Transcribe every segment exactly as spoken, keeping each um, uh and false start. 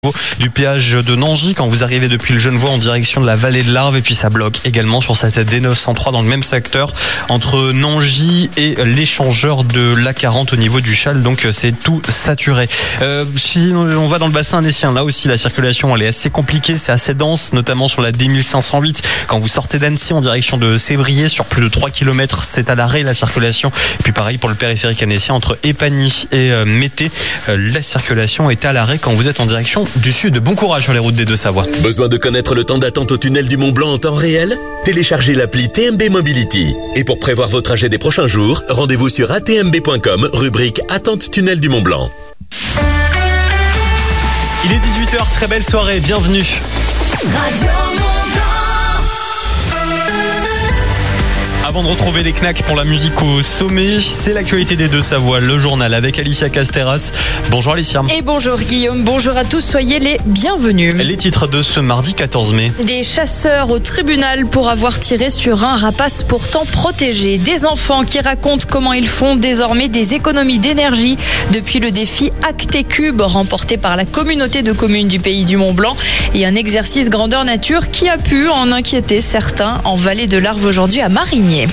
Du péage de Nangy quand vous arrivez depuis le Genevois en direction de la vallée de l'Arve, et puis ça bloque également sur cette D neuf cent trois dans le même secteur entre Nangy et l'échangeur de l'A quarante au niveau du Châle, donc c'est tout saturé. Euh, si on va dans le bassin annécien, là aussi la circulation elle est assez compliquée, c'est assez dense, notamment sur la D mille cinq cent huit quand vous sortez d'Annecy en direction de Sévrier sur plus de trois kilomètres, c'est à l'arrêt la circulation. Et puis pareil pour le périphérique annécien entre Épagny et euh, Mété, euh, la circulation est à l'arrêt quand vous êtes en direction du sud. Bon courage sur les routes des Deux-Savoie. Besoin de connaître le temps d'attente au tunnel du Mont Blanc en temps réel? Téléchargez l'appli T M B Mobility. Et pour prévoir vos trajets des prochains jours, rendez-vous sur a t m b point com, rubrique Attente tunnel du Mont Blanc. Il est dix-huit heures, très belle soirée, bienvenue. Radio Avant de retrouver les knacks pour la musique au sommet, c'est l'actualité des Deux-Savoie, le journal avec Alicia Casteras. Bonjour Alicia. Et bonjour Guillaume, bonjour à tous, soyez les bienvenus. Les titres de ce mardi quatorze mai. Des chasseurs au tribunal pour avoir tiré sur un rapace pourtant protégé. Des enfants qui racontent comment ils font désormais des économies d'énergie depuis le défi Acte Cube remporté par la communauté de communes du Pays du Mont Blanc. Et un exercice grandeur nature qui a pu en inquiéter certains en vallée de l'Arve aujourd'hui à Marigné.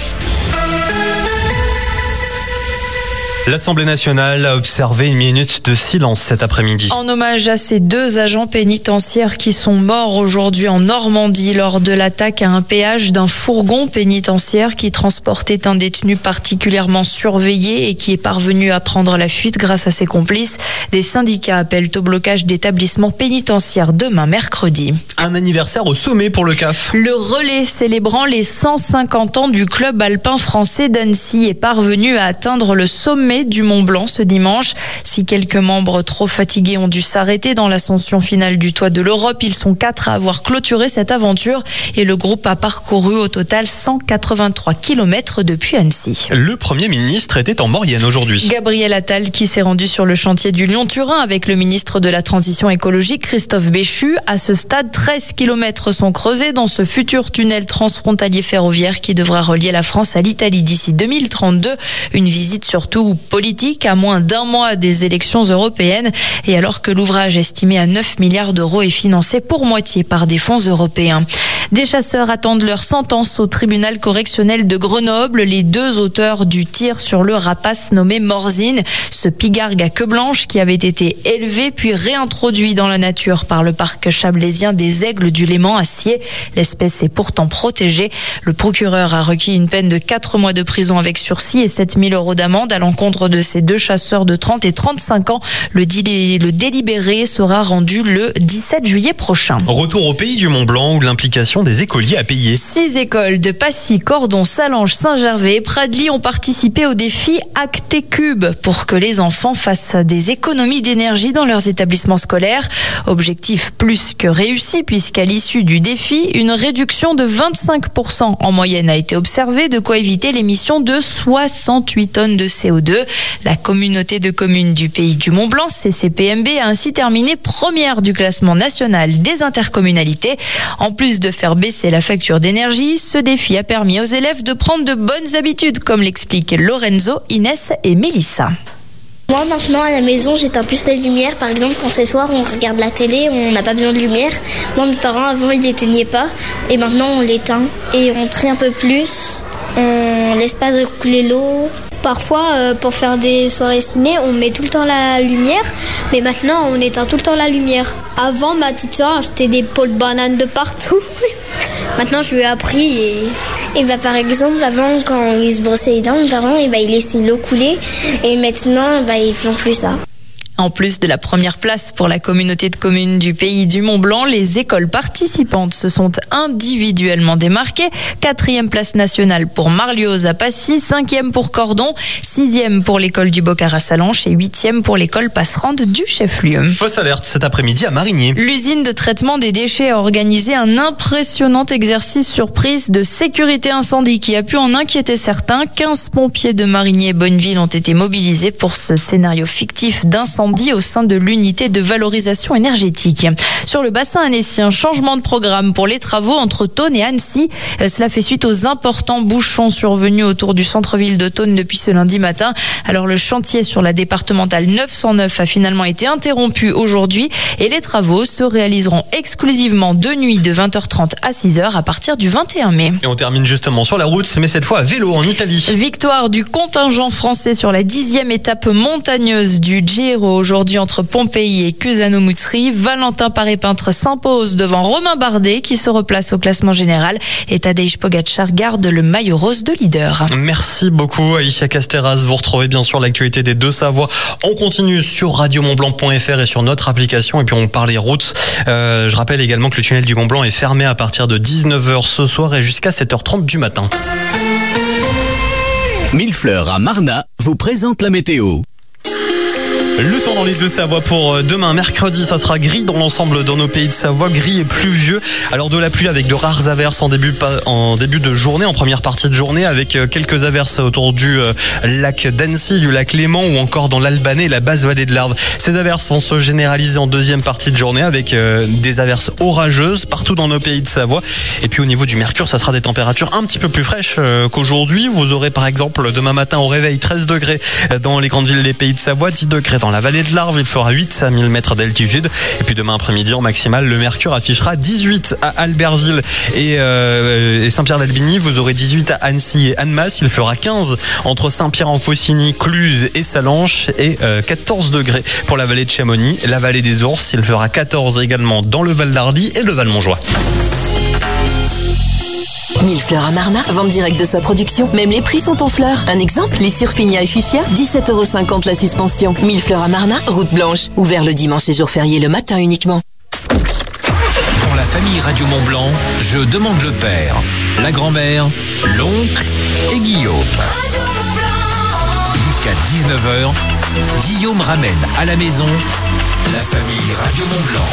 L'Assemblée nationale a observé une minute de silence cet après-midi. En hommage à ces deux agents pénitentiaires qui sont morts aujourd'hui en Normandie lors de l'attaque à un péage d'un fourgon pénitentiaire qui transportait un détenu particulièrement surveillé et qui est parvenu à prendre la fuite grâce à ses complices. Des syndicats appellent au blocage d'établissements pénitentiaires demain mercredi. Un anniversaire au sommet pour le C A F. Le relais célébrant les cent cinquante ans du club alpin français d'Annecy est parvenu à atteindre le sommet du Mont Blanc ce dimanche. Si quelques membres trop fatigués ont dû s'arrêter dans l'ascension finale du toit de l'Europe, ils sont quatre à avoir clôturé cette aventure et le groupe a parcouru au total cent quatre-vingt-trois kilomètres depuis Annecy. Le Premier ministre était en Maurienne aujourd'hui. Gabriel Attal qui s'est rendu sur le chantier du Lyon-Turin avec le ministre de la Transition écologique Christophe Béchu. À ce stade, treize kilomètres sont creusés dans ce futur tunnel transfrontalier ferroviaire qui devra relier la France à l'Italie d'ici deux mille trente-deux. Une visite surtout politique à moins d'un mois des élections européennes et alors que l'ouvrage estimé à neuf milliards d'euros est financé pour moitié par des fonds européens. Des chasseurs attendent leur sentence au tribunal correctionnel de Grenoble. Les deux auteurs du tir sur le rapace nommé Morzine, ce pigargue à queue blanche qui avait été élevé puis réintroduit dans la nature par le parc chablaisien des Aigles du Léman à Sciez. L'espèce est pourtant protégée. Le procureur a requis une peine de quatre mois de prison avec sursis et sept mille euros d'amende à l'encontre de ces deux chasseurs de trente et trente-cinq ans. Le, délé, le délibéré sera rendu le dix-sept juillet prochain. Retour au Pays du Mont Blanc où l'implication des écoliers a payé. Six écoles de Passy, Cordon, Salange, Saint-Gervais et Pradly ont participé au défi Acte Cube pour que les enfants fassent des économies d'énergie dans leurs établissements scolaires. Objectif plus que réussi puisqu'à l'issue du défi, une réduction de vingt-cinq pour cent en moyenne a été observée, de quoi éviter l'émission de soixante-huit tonnes de C O deux. La communauté de communes du Pays du Mont Blanc, C C P M B, a ainsi terminé première du classement national des intercommunalités. En plus de faire baisser la facture d'énergie, ce défi a permis aux élèves de prendre de bonnes habitudes, comme l'expliquent Lorenzo, Inès et Mélissa. Moi maintenant à la maison j'éteins plus les lumières. Par exemple quand c'est soir on regarde la télé, on n'a pas besoin de lumière. Moi mes parents avant ils l'éteignaient pas et maintenant on l'éteint. Et on trie un peu plus, on laisse pas de couler l'eau. Parfois, euh, pour faire des soirées ciné, on met tout le temps la lumière, mais maintenant, on éteint tout le temps la lumière. Avant, ma petite soeur achetait des pots de bananes de partout. Maintenant, je lui ai appris et... Et bah, par exemple, avant, quand ils se brossaient les dents, mes parents, et bah, ils laissaient l'eau couler, et maintenant, bah, ils font plus ça. En plus de la première place pour la communauté de communes du Pays du Mont Blanc, les écoles participantes se sont individuellement démarquées. Quatrième place nationale pour Marlioz à Passy, cinquième pour Cordon, sixième pour l'école du Bocar à Salange et huitième pour l'école Passerande du chef-lieu. Fausse alerte cet après-midi à Marigné. L'usine de traitement des déchets a organisé un impressionnant exercice surprise de sécurité incendie qui a pu en inquiéter certains. quinze pompiers de Marigné et Bonneville ont été mobilisés pour ce scénario fictif d'incendie incendie au sein de l'unité de valorisation énergétique. Sur le bassin annécien, changement de programme pour les travaux entre Thônes et Annecy. Cela fait suite aux importants bouchons survenus autour du centre-ville de Thônes depuis ce lundi matin. Alors le chantier sur la départementale neuf cent neuf a finalement été interrompu aujourd'hui et les travaux se réaliseront exclusivement de nuit de vingt heures trente à six heures à partir du vingt et un mai. Et on termine justement sur la route, mais cette fois à vélo en Italie. Victoire du contingent français sur la dixième étape montagneuse du Giro aujourd'hui entre Pompéi et Cusano Muzzi. Valentin Paré-Peintre s'impose devant Romain Bardet qui se replace au classement général et Tadej Pogacar garde le maillot rose de leader. Merci beaucoup Alicia Casteras. Vous retrouvez bien sûr l'actualité des Deux-Savoie. On continue sur radio mont blanc point f r et sur notre application et puis on parle des routes. Euh, je rappelle également que le tunnel du Mont Blanc est fermé à partir de dix-neuf heures ce soir et jusqu'à sept heures trente du matin. Millefleurs à Marnat vous présente la météo. Le temps dans les Deux-Savoie pour demain, mercredi, ça sera gris dans l'ensemble dans nos pays de Savoie, gris et pluvieux. Alors de la pluie avec de rares averses en début, en début de journée, en première partie de journée, avec quelques averses autour du lac d'Annecy, du lac Léman ou encore dans l'Albanais et la basse vallée de l'Arve. Ces averses vont se généraliser en deuxième partie de journée avec des averses orageuses partout dans nos pays de Savoie. Et puis au niveau du mercure, ça sera des températures un petit peu plus fraîches qu'aujourd'hui. Vous aurez par exemple demain matin au réveil treize degrés dans les grandes villes des pays de Savoie, dix degrés dans Dans la vallée de l'Arve, il fera huit à mille mètres d'altitude. Et puis demain après-midi, en maximal, le mercure affichera dix-huit à Albertville et, euh, et Saint-Pierre-d'Albigny. Vous aurez dix-huit à Annecy et Annemasse. Il fera quinze entre Saint-Pierre-en-Faucigny, Cluses et Salanches et euh, quatorze degrés pour la vallée de Chamonix. La vallée des Ours, il fera quatorze également dans le Val d'Arly et le Val-Montjoie. Millefleurs à Marnat, vente directe de sa production. Même les prix sont en fleurs. Un exemple, les Surfinia et Fuchsia, dix-sept euros cinquante la suspension. Millefleurs à Marnat, route blanche. Ouvert le dimanche et jour férié le matin uniquement. Pour la famille Radio Mont Blanc, je demande le père, la grand-mère, l'oncle et Guillaume. Jusqu'à dix-neuf heures, Guillaume ramène à la maison la famille Radio Mont Blanc.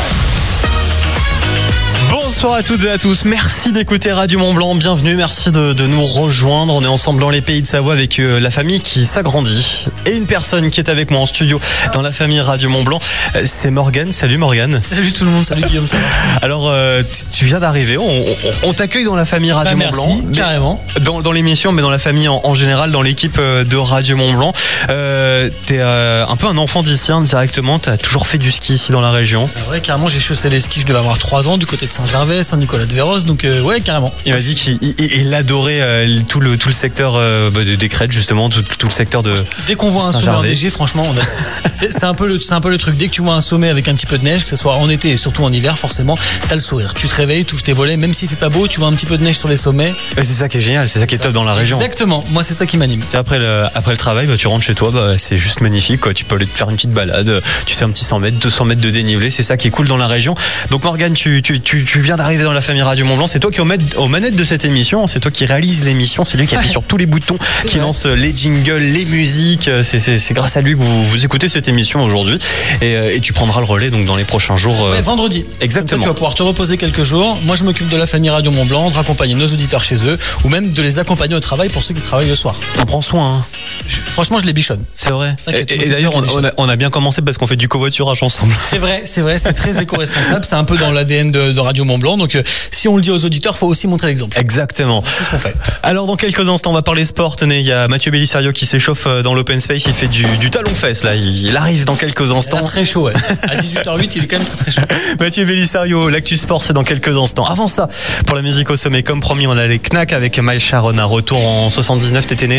Bonsoir à toutes et à tous, merci d'écouter Radio Mont Blanc, bienvenue, merci de, de nous rejoindre. On est ensemble dans les pays de Savoie avec euh, la famille qui s'agrandit et une personne qui est avec moi en studio dans la famille Radio Mont Blanc, euh, c'est Morgane. Salut Morgane. Salut tout le monde, salut Guillaume, ça va. Alors euh, tu viens d'arriver, on, on, on t'accueille dans la famille Radio bah, Mont Blanc. Merci, carrément. Dans, dans l'émission, mais dans la famille en, en général, dans l'équipe de Radio Mont Blanc. Euh, t'es euh, un peu un enfant d'ici hein, directement, t'as toujours fait du ski ici dans la région. Ah ouais, carrément, j'ai chaussé les skis, je devais avoir trois ans du côté de Saint-Gervais, Saint-Nicolas-de-Véros, donc euh, ouais, carrément. Il m'a dit qu'il il, il adorait euh, tout, le, tout le secteur euh, des crêtes, justement, tout, tout le secteur de Dès qu'on voit un sommet enneigé, franchement, on a... c'est, c'est, un peu le, c'est un peu le truc. Dès que tu vois un sommet avec un petit peu de neige, que ce soit en été et surtout en hiver, forcément, t'as le sourire. Tu te réveilles, tu ouvres tes volets, même s'il fait pas beau, tu vois un petit peu de neige sur les sommets. Et c'est ça qui est génial, c'est ça qui est top dans la région. Exactement, moi c'est ça qui m'anime. Après le, après le travail, bah, tu rentres chez toi, bah, c'est juste magnifique, quoi. Tu peux aller te faire une petite balade, tu fais un petit cent mètres, deux cents mètres de dénivelé, c'est ça qui est cool dans la région. Donc Morgane, tu, tu, tu, tu viens d'arriver dans la famille Radio Mont Blanc, c'est toi qui es aux manettes de cette émission, c'est toi qui réalise l'émission, c'est lui qui appuie sur tous les boutons, qui lance les jingles, les musiques, c'est, c'est, c'est grâce à lui que vous, vous écoutez cette émission aujourd'hui et, et tu prendras le relais donc dans les prochains jours. Ouais, vendredi. Exactement. Tu vas pouvoir te reposer quelques jours. Moi je m'occupe de la famille Radio Mont Blanc, de raccompagner nos auditeurs chez eux ou même de les accompagner au travail pour ceux qui travaillent le soir. T'en prends soin hein. je, Franchement je les bichonne. C'est vrai. Et, et d'ailleurs on, on, a, on a bien commencé parce qu'on fait du covoiturage ensemble. C'est vrai, c'est vrai, c'est très éco-responsable, c'est un peu dans l'A D N de, de Radio Mont Blanc, donc euh, si on le dit aux auditeurs, faut aussi montrer l'exemple. Exactement. C'est ce qu'on fait. Alors dans quelques instants on va parler sport. Tenez, il y a Mathieu Bellisario qui s'échauffe dans l'open space, il fait du, du talon-fesse là, il arrive dans quelques instants. Il est très chaud ouais. À dix-huit heures huit il est quand même très très chaud. Mathieu Bellisario, l'actu sport c'est dans quelques instants. Avant ça, pour la musique au sommet, comme promis on a les Knack avec Miles Sharon, retour en soixante-dix-neuf, t'étais né ?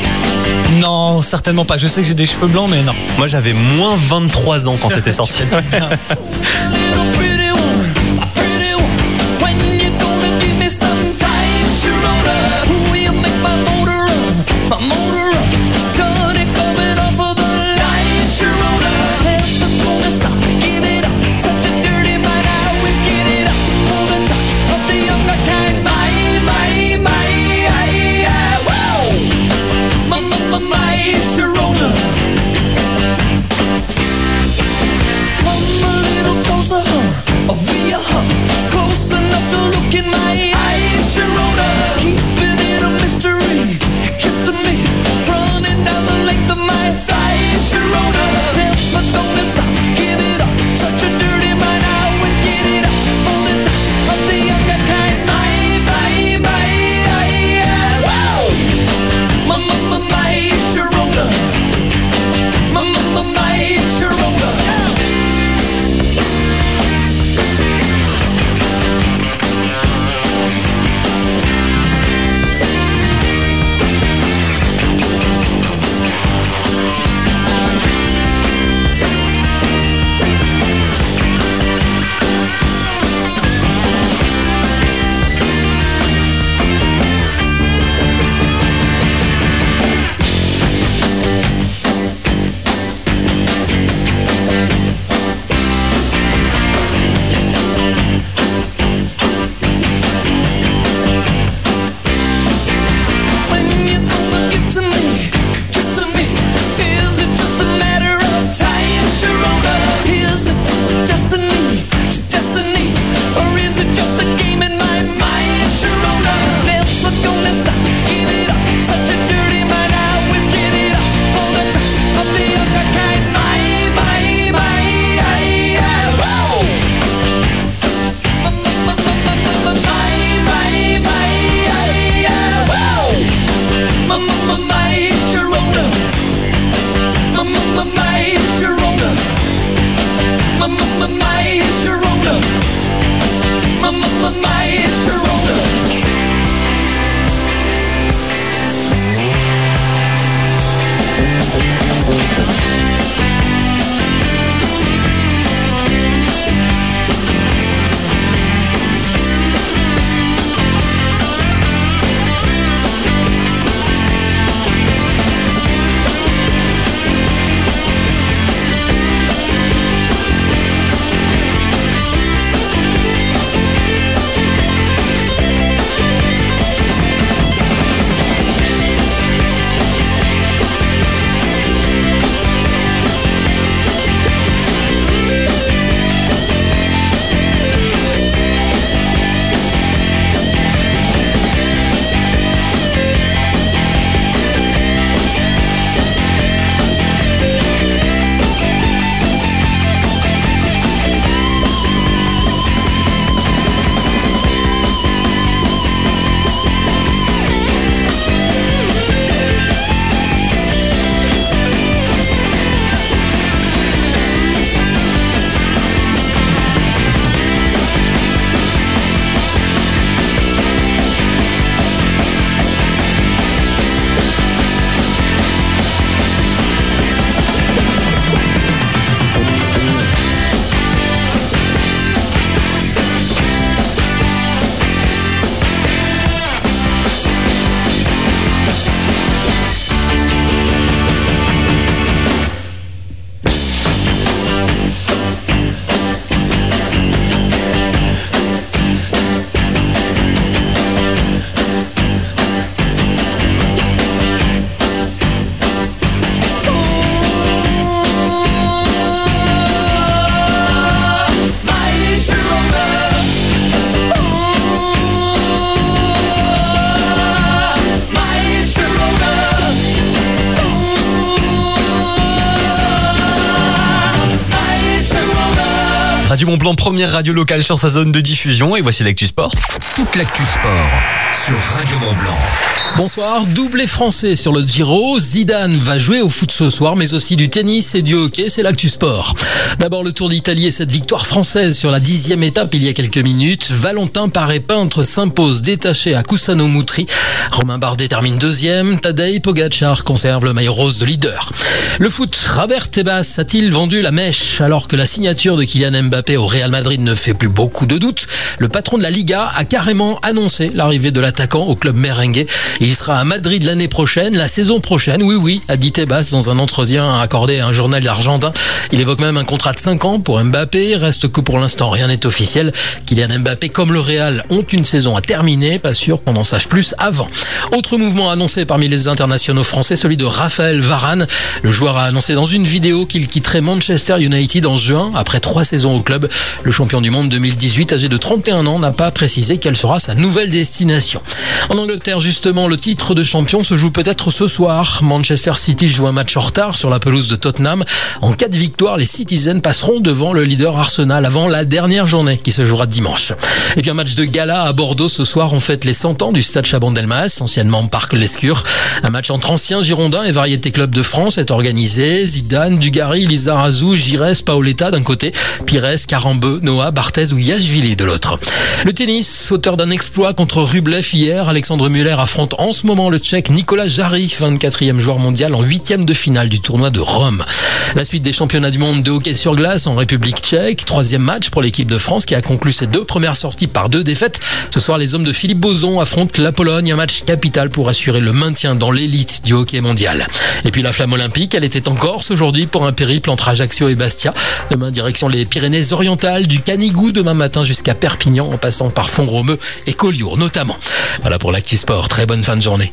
Non, certainement pas. Je sais que j'ai des cheveux blancs, mais non. Moi, j'avais moins vingt-trois ans quand c'était sorti. Come a little closer. Radio Mont-Blanc, première radio locale sur sa zone de diffusion. Et voici l'actu sport. Toute l'actu sport sur Radio Mont-Blanc. Bonsoir, doublé français sur le Giro. Zidane va jouer au foot ce soir, mais aussi du tennis et du hockey, c'est l'actu sport. D'abord le Tour d'Italie et cette victoire française sur la dixième étape il y a quelques minutes. Valentin Paré-Peintre s'impose détaché à Kusano-Moutri. Romain Bardet termine deuxième. Tadej Pogacar conserve le maillot rose de leader. Le foot, Robert Tebas a-t-il vendu la mèche? Alors que la signature de Kylian Mbappé au Real Madrid ne fait plus beaucoup de doutes, le patron de la Liga a carrément annoncé l'arrivée de l'attaquant au club merengue. Il sera à Madrid l'année prochaine, la saison prochaine, oui oui, a dit Tebas dans un entretien accordé à un journal argentin. Il évoque même un contrat de cinq ans pour Mbappé, reste que pour l'instant rien n'est officiel. Kylian Mbappé comme le Real ont une saison à terminer, pas sûr qu'on en sache plus avant. Autre mouvement annoncé parmi les internationaux français, celui de Raphaël Varane. Le joueur a annoncé dans une vidéo qu'il quitterait Manchester United en juin, après trois saisons au club. Le champion du monde deux mille dix-huit, âgé de trente et un ans, n'a pas précisé quelle sera sa nouvelle destination. En Angleterre, justement, le titre de champion se joue peut-être ce soir. Manchester City joue un match en retard sur la pelouse de Tottenham. En cas de victoire, les Citizens passeront devant le leader Arsenal avant la dernière journée qui se jouera dimanche. Et puis un match de gala à Bordeaux ce soir. On fête les cent ans du stade Chaban-Delmas, anciennement Parc Lescure. Un match entre anciens Girondins et Variété Club de France est organisé. Zidane, Dugarry, Lizarazu, Giresse, Paoletta d'un côté, Pires, Carambeu, Noah, Barthez ou Yashvili de l'autre. Le tennis, auteur d'un exploit contre Rublev hier, Alexandre Muller affronte en ce moment le Tchèque Nicolas Jarry, vingt-quatrième joueur mondial en huitième de finale du tournoi de Rome. La suite des championnats du monde de hockey sur glace en République tchèque, troisième match pour l'équipe de France qui a conclu ses deux premières sorties par deux défaites. Ce soir, les hommes de Philippe Bozon affrontent la Pologne, un match capital pour assurer le maintien dans l'élite du hockey mondial. Et puis la flamme olympique, elle était en Corse aujourd'hui pour un périple entre Ajaccio et Bastia. Demain, direction les Pyrénées-Orientales, du Canigou demain matin jusqu'à Perpignan en passant par Font-Romeu et Collioure notamment. Voilà pour l'actu sport, très bonne fin de journée.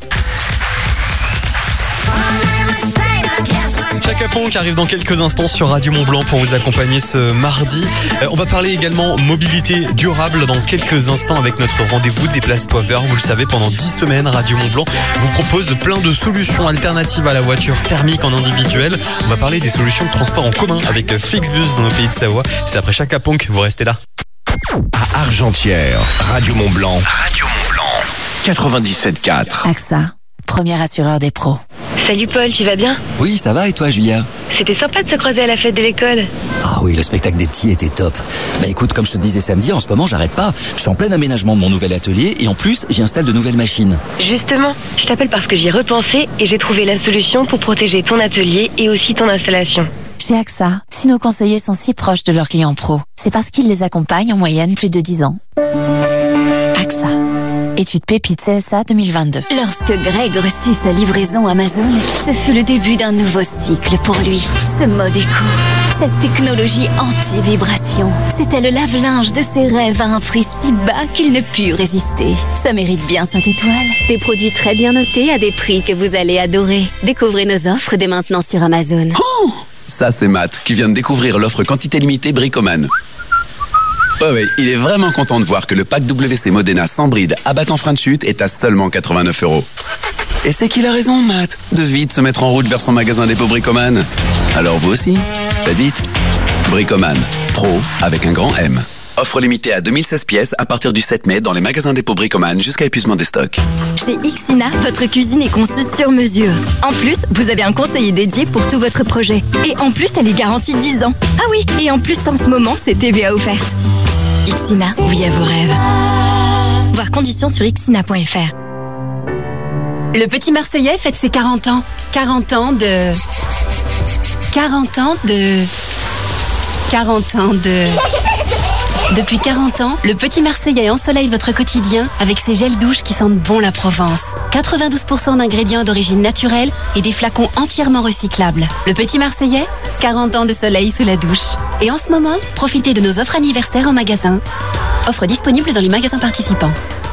Chaka Ponk arrive dans quelques instants sur Radio Mont-Blanc pour vous accompagner ce mardi. Euh, on va parler également mobilité durable dans quelques instants avec notre rendez-vous Déplace-toi vert. Vous le savez, pendant dix semaines, Radio Mont-Blanc vous propose plein de solutions alternatives à la voiture thermique en individuel. On va parler des solutions de transport en commun avec Flixbus dans nos pays de Savoie. C'est après Chaka Ponk, vous restez là. À Argentière, Radio Mont-Blanc. Radio Mont-Blanc. quatre-vingt-dix-sept virgule quatre. A X A, premier assureur des pros. Salut Paul, tu vas bien? Oui, ça va et toi Julia? C'était sympa de se croiser à la fête de l'école. Ah oui, le spectacle des petits était top. Bah écoute, comme je te disais samedi, en ce moment j'arrête pas. Je suis en plein aménagement de mon nouvel atelier et en plus j'y installe de nouvelles machines. Justement, je t'appelle parce que j'y ai repensé et j'ai trouvé la solution pour protéger ton atelier et aussi ton installation. Chez A X A, si nos conseillers sont si proches de leurs clients pro, c'est parce qu'ils les accompagnent en moyenne plus de dix ans. A X A. Étude Pépite C S A deux mille vingt-deux. Lorsque Greg reçut sa livraison Amazon, ce fut le début d'un nouveau cycle pour lui. Ce mode éco, cette technologie anti-vibration, c'était le lave-linge de ses rêves à un prix si bas qu'il ne put résister. Ça mérite bien cinq étoiles. Des produits très bien notés à des prix que vous allez adorer. Découvrez nos offres dès maintenant sur Amazon. Oh, ça c'est Matt qui vient de découvrir l'offre quantité limitée Bricoman. Ouais, ouais, il est vraiment content de voir que le pack W C Modena sans bride abattant frein de chute est à seulement quatre-vingt-neuf euros. Et c'est qu'il a raison, Matt, de vite se mettre en route vers son magasin dépôt Bricoman. Alors vous aussi, faites vite. Bricoman, pro avec un grand M. Offre limitée à deux mille seize pièces à partir du sept mai dans les magasins dépôt Bricoman jusqu'à épuisement des stocks. Chez Ixina, votre cuisine est conçue sur mesure. En plus, vous avez un conseiller dédié pour tout votre projet. Et en plus, elle est garantie dix ans. Ah oui, et en plus, en ce moment, c'est T V A offerte. Ixina, oui à vos rêves. Voir conditions sur ixina point f r. Le petit Marseillais fête ses quarante ans. quarante ans de... quarante ans de... quarante ans de... Depuis quarante ans, le petit Marseillais ensoleille votre quotidien avec ses gels douches qui sentent bon la Provence. quatre-vingt-douze pour cent d'ingrédients d'origine naturelle et des flacons entièrement recyclables. Le petit Marseillais, quarante ans de soleil sous la douche. Et en ce moment, profitez de nos offres anniversaires en magasin. Offre disponible dans les magasins participants.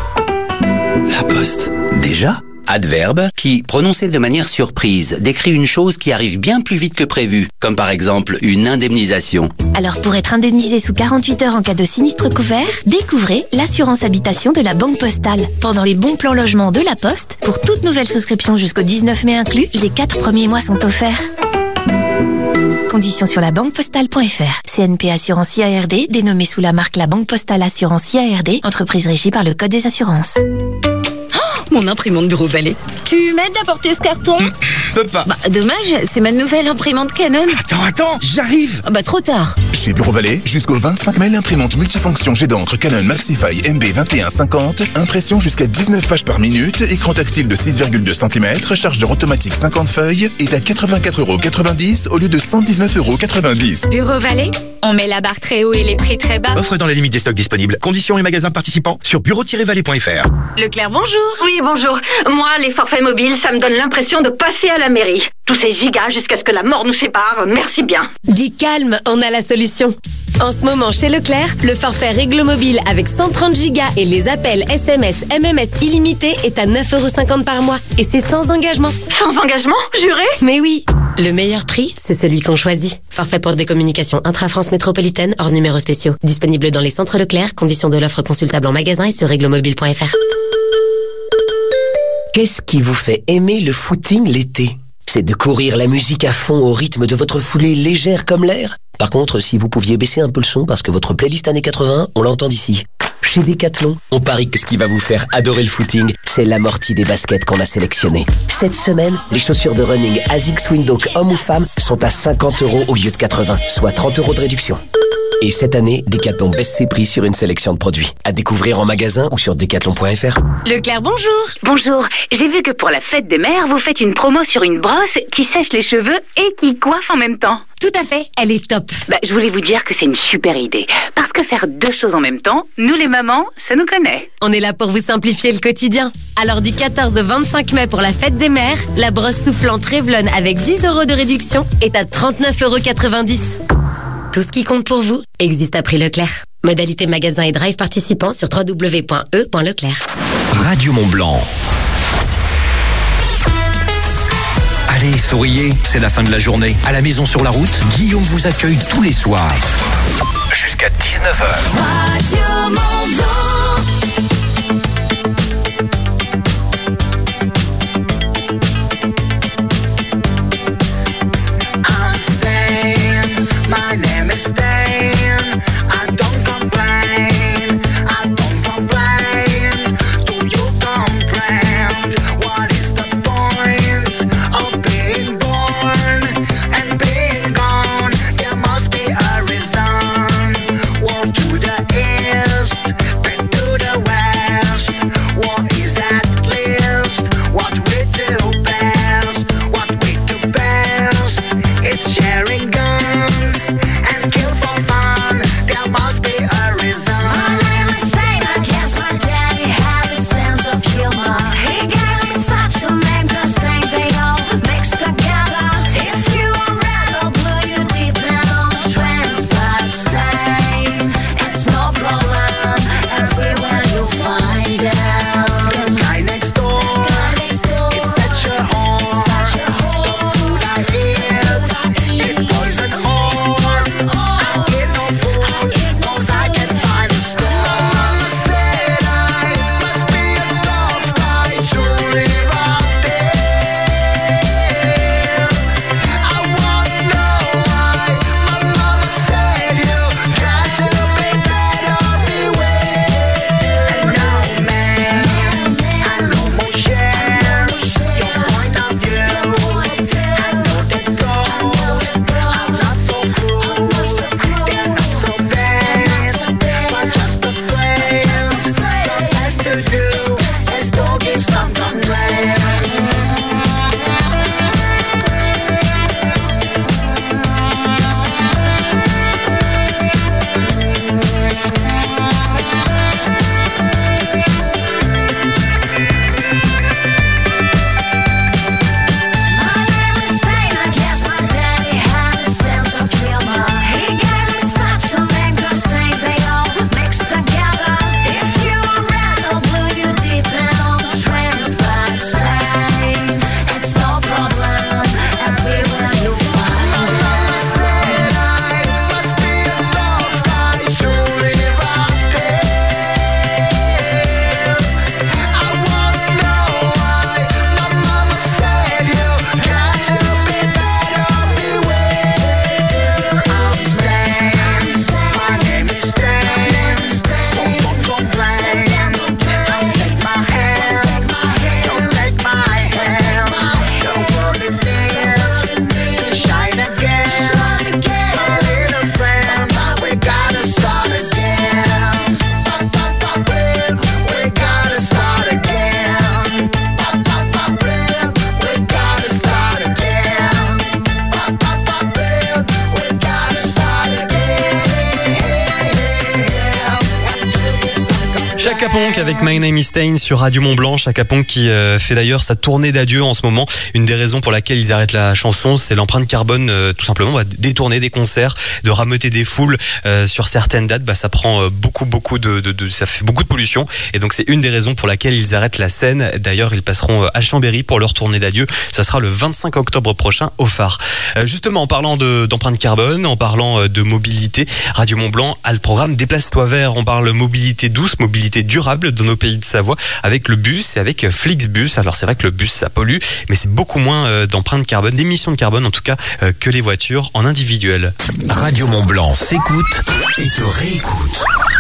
La Poste, déjà ? Adverbe qui, prononcé de manière surprise, décrit une chose qui arrive bien plus vite que prévu, comme par exemple une indemnisation. Alors pour être indemnisé sous quarante-huit heures en cas de sinistre couvert, découvrez l'assurance habitation de la Banque Postale. Pendant les bons plans logement de la Poste, pour toute nouvelle souscription jusqu'au dix-neuf mai inclus, les quatre premiers mois sont offerts. Conditions sur la banque postale point f r. C N P Assurance I A R D, dénommée sous la marque La Banque Postale Assurance I A R D, entreprise régie par le Code des assurances. Mon imprimante Bureau Vallée. Tu m'aides à porter ce carton? mmh, Peux pas. Bah, dommage, c'est ma nouvelle imprimante Canon. Attends, attends, j'arrive. Bah, trop tard. Chez Bureau Vallée, jusqu'au vingt-cinq mai, l'imprimante multifonction jet d'encre Canon Maxify M B vingt et un cinquante, impression jusqu'à dix-neuf pages par minute, écran tactile de six virgule deux centimètres, chargeur automatique cinquante feuilles, est à quatre-vingt-quatre euros quatre-vingt-dix au lieu de cent dix-neuf euros quatre-vingt-dix. Bureau Vallée, on met la barre très haut et les prix très bas. Offre dans les limites des stocks disponibles. Conditions et magasins participants sur bureau tiret vallée point f r. Leclerc, bonjour. Oui, bonjour. Moi, les forfaits mobiles, ça me donne l'impression de passer à la mairie. Tous ces gigas jusqu'à ce que la mort nous sépare, merci bien. Du calme, on a la solution. En ce moment, chez Leclerc, le forfait Réglo Mobile avec cent trente gigas et les appels S M S, M M S illimités est à neuf euros cinquante par mois. Et c'est sans engagement. Sans engagement, juré? Mais oui. Le meilleur prix, c'est celui qu'on choisit. Forfait pour des communications intra-France métropolitaine, hors numéros spéciaux. Disponible dans les centres Leclerc. Conditions de l'offre consultable en magasin et sur réglo mobile point f r. Qu'est-ce qui vous fait aimer le footing l'été? C'est de courir la musique à fond au rythme de votre foulée légère comme l'air? Par contre, si vous pouviez baisser un peu le son parce que votre playlist années quatre-vingts, on l'entend d'ici. Chez Decathlon, on parie que ce qui va vous faire adorer le footing, c'est l'amorti des baskets qu'on a sélectionnées. Cette semaine, les chaussures de running Asics Windhoek homme ou femme sont à cinquante euros au lieu de quatre-vingts, soit trente euros de réduction. Et cette année, Decathlon baisse ses prix sur une sélection de produits. À découvrir en magasin ou sur decathlon point f r. Leclerc, bonjour. Bonjour. J'ai vu que pour la fête des mères, vous faites une promo sur une brosse qui sèche les cheveux et qui coiffe en même temps. Tout à fait, elle est top. Bah, je voulais vous dire que c'est une super idée. Parce que faire deux choses en même temps, nous les mamans, ça nous connaît. On est là pour vous simplifier le quotidien. Alors du quatorze au vingt-cinq mai pour la fête des mères, la brosse soufflante Revlon avec dix euros de réduction est à trente-neuf euros quatre-vingt-dix. Tout ce qui compte pour vous existe à prix Leclerc. Modalité magasin et drive participants sur w w w point e point leclerc. Radio Mont-Blanc. Allez, souriez, c'est la fin de la journée. À la maison sur la route, Guillaume vous accueille tous les soirs. Jusqu'à dix-neuf heures. Radio Mont-Blanc. My name is Stan. I don't complain. I don't complain. Do you comprehend? What is the point of being Chaka Ponk avec My Name is Stain sur Radio Mont Blanc. Chaka Ponk qui euh, fait d'ailleurs sa tournée d'adieu en ce moment. Une des raisons pour laquelle ils arrêtent la chanson, c'est l'empreinte carbone, euh, tout simplement. Bah, détourner des concerts, de rameuter des foules euh, sur certaines dates, bah, ça prend euh, beaucoup, beaucoup de, de, de, ça fait beaucoup de pollution. Et donc c'est une des raisons pour laquelle ils arrêtent la scène. D'ailleurs, ils passeront à Chambéry pour leur tournée d'adieu. Ça sera le vingt-cinq octobre prochain au Phare. Euh, justement, en parlant de, d'empreinte carbone, en parlant euh, de mobilité, Radio Mont Blanc a le programme Déplace-toi vert. On parle mobilité douce, mobilité durable dans nos pays de Savoie avec le bus et avec Flixbus. Alors c'est vrai que le bus ça pollue, mais c'est beaucoup moins euh, d'empreinte carbone, d'émissions de carbone en tout cas euh, que les voitures en individuel. Radio Mont Blanc s'écoute et se réécoute.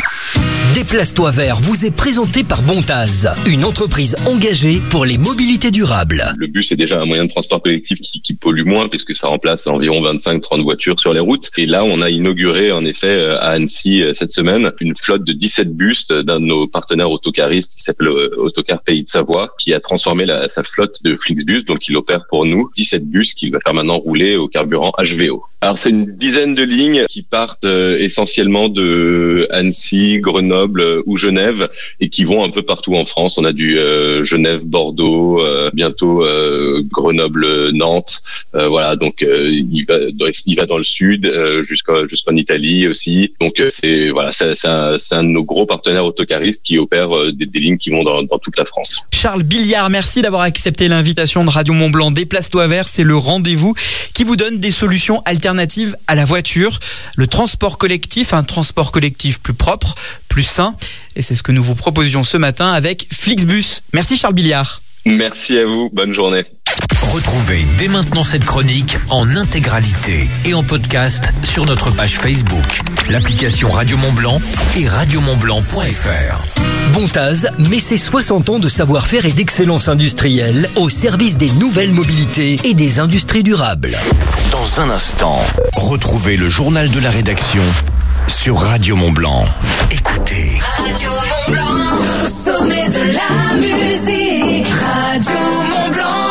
Déplace-toi vert vous est présenté par Bontaz, une entreprise engagée pour les mobilités durables. Le bus est déjà un moyen de transport collectif qui, qui pollue moins puisque ça remplace environ vingt-cinq à trente voitures sur les routes. Et là, on a inauguré en effet à Annecy cette semaine une flotte de dix-sept bus d'un de nos partenaires autocaristes qui s'appelle Autocar Pays de Savoie, qui a transformé la, sa flotte de Flixbus, donc il opère pour nous dix-sept bus qu'il va faire maintenant rouler au carburant H V O. Alors c'est une dizaine de lignes qui partent euh, essentiellement de Annecy, Grenoble euh, ou Genève et qui vont un peu partout en France. On a du euh, Genève-Bordeaux, euh, bientôt euh, Grenoble-Nantes. Euh, voilà, donc euh, il va, il va dans le sud euh, jusqu'à jusqu'en Italie aussi. Donc euh, c'est voilà, c'est, c'est, un, c'est un de nos gros partenaires autocaristes qui opère euh, des, des lignes qui vont dans, dans toute la France. Charles Billiard, merci d'avoir accepté l'invitation de Radio Mont Blanc. Déplace-toi vert, c'est le rendez-vous qui vous donne des solutions alternatives à la voiture, le transport collectif, un transport collectif plus propre, plus sain. Et c'est ce que nous vous proposions ce matin avec Flixbus. Merci Charles Billiard. Merci à vous, bonne journée. Retrouvez dès maintenant cette chronique en intégralité et en podcast sur notre page Facebook, l'application Radio Mont Blanc et radio mont blanc point f r. Bontaz met ses soixante ans de savoir-faire et d'excellence industrielle au service des nouvelles mobilités et des industries durables. Dans un instant, retrouvez le journal de la rédaction sur Radio Mont Blanc. Écoutez. Radio Mont Blanc, au sommet de la musique. Radio Mont Blanc.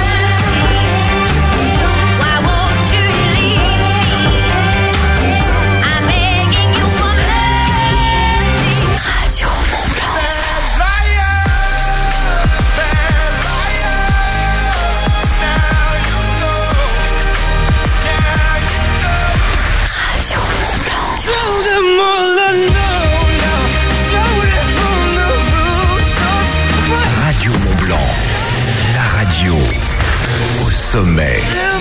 Radio Mont Blanc, la radio au sommet.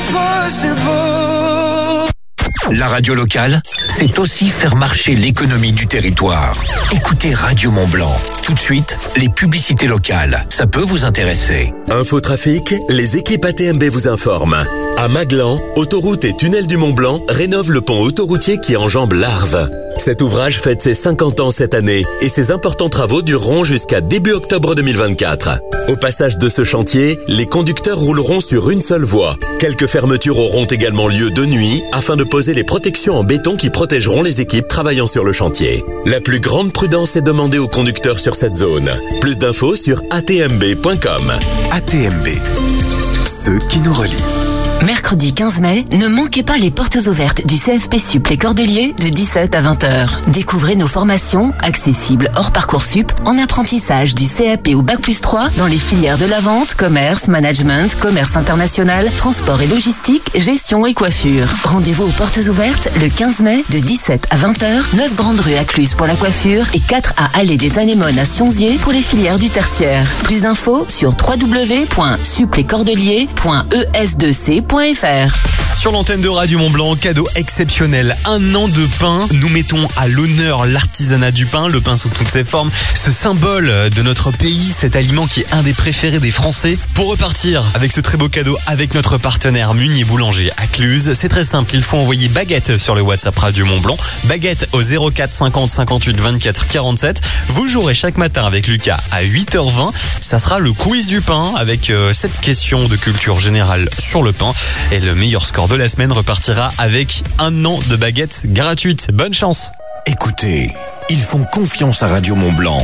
La radio locale, c'est aussi faire marcher l'économie du territoire. Écoutez Radio Mont Blanc. Tout de suite, les publicités locales. Ça peut vous intéresser. Infotrafic, les équipes A T M B vous informent. À Maglan, Autoroute et Tunnel du Mont Blanc rénove le pont autoroutier qui enjambe l'Arve. Cet ouvrage fête ses cinquante ans cette année et ses importants travaux dureront jusqu'à début octobre deux mille vingt-quatre. Au passage de ce chantier, les conducteurs rouleront sur une seule voie. Quelques fermetures auront également lieu de nuit afin de poser les protections en béton qui protégeront les équipes travaillant sur le chantier. La plus grande prudence est demandée aux conducteurs sur cette zone. Plus d'infos sur a t m b point com. A T M B, ceux qui nous relient. Mercredi quinze mai, ne manquez pas les portes ouvertes du C F P Sup Les Cordeliers de dix-sept à vingt heures. Découvrez nos formations, accessibles hors Parcoursup, en apprentissage du C A P ou Bac plus trois dans les filières de la vente, commerce, management, commerce international, transport et logistique, gestion et coiffure. Rendez-vous aux portes ouvertes le quinze mai de dix-sept à vingt heures, neuf Grande Rue à Cluse pour la coiffure et quatre à Allée des Anémones à Sionzier pour les filières du tertiaire. Plus d'infos sur w w w point sup les cordeliers point e s deux c point f r. Sur l'antenne de Radio Mont Blanc, cadeau exceptionnel, un an de pain. Nous mettons à l'honneur l'artisanat du pain, le pain sous toutes ses formes, ce symbole de notre pays, cet aliment qui est un des préférés des Français. Pour repartir avec ce très beau cadeau avec notre partenaire Munier Boulanger à Cluse, c'est très simple, il faut envoyer baguette sur le WhatsApp Radio Mont Blanc, baguette au zéro quatre cinquante cinquante-huit vingt-quatre quarante-sept. Vous jouerez chaque matin avec Lucas à huit heures vingt. Ça sera le quiz du pain avec euh, cette question de culture générale sur le pain. Et le meilleur score de la semaine repartira avec un an de baguette gratuite. Bonne chance. Écoutez, ils font confiance à Radio Mont Blanc.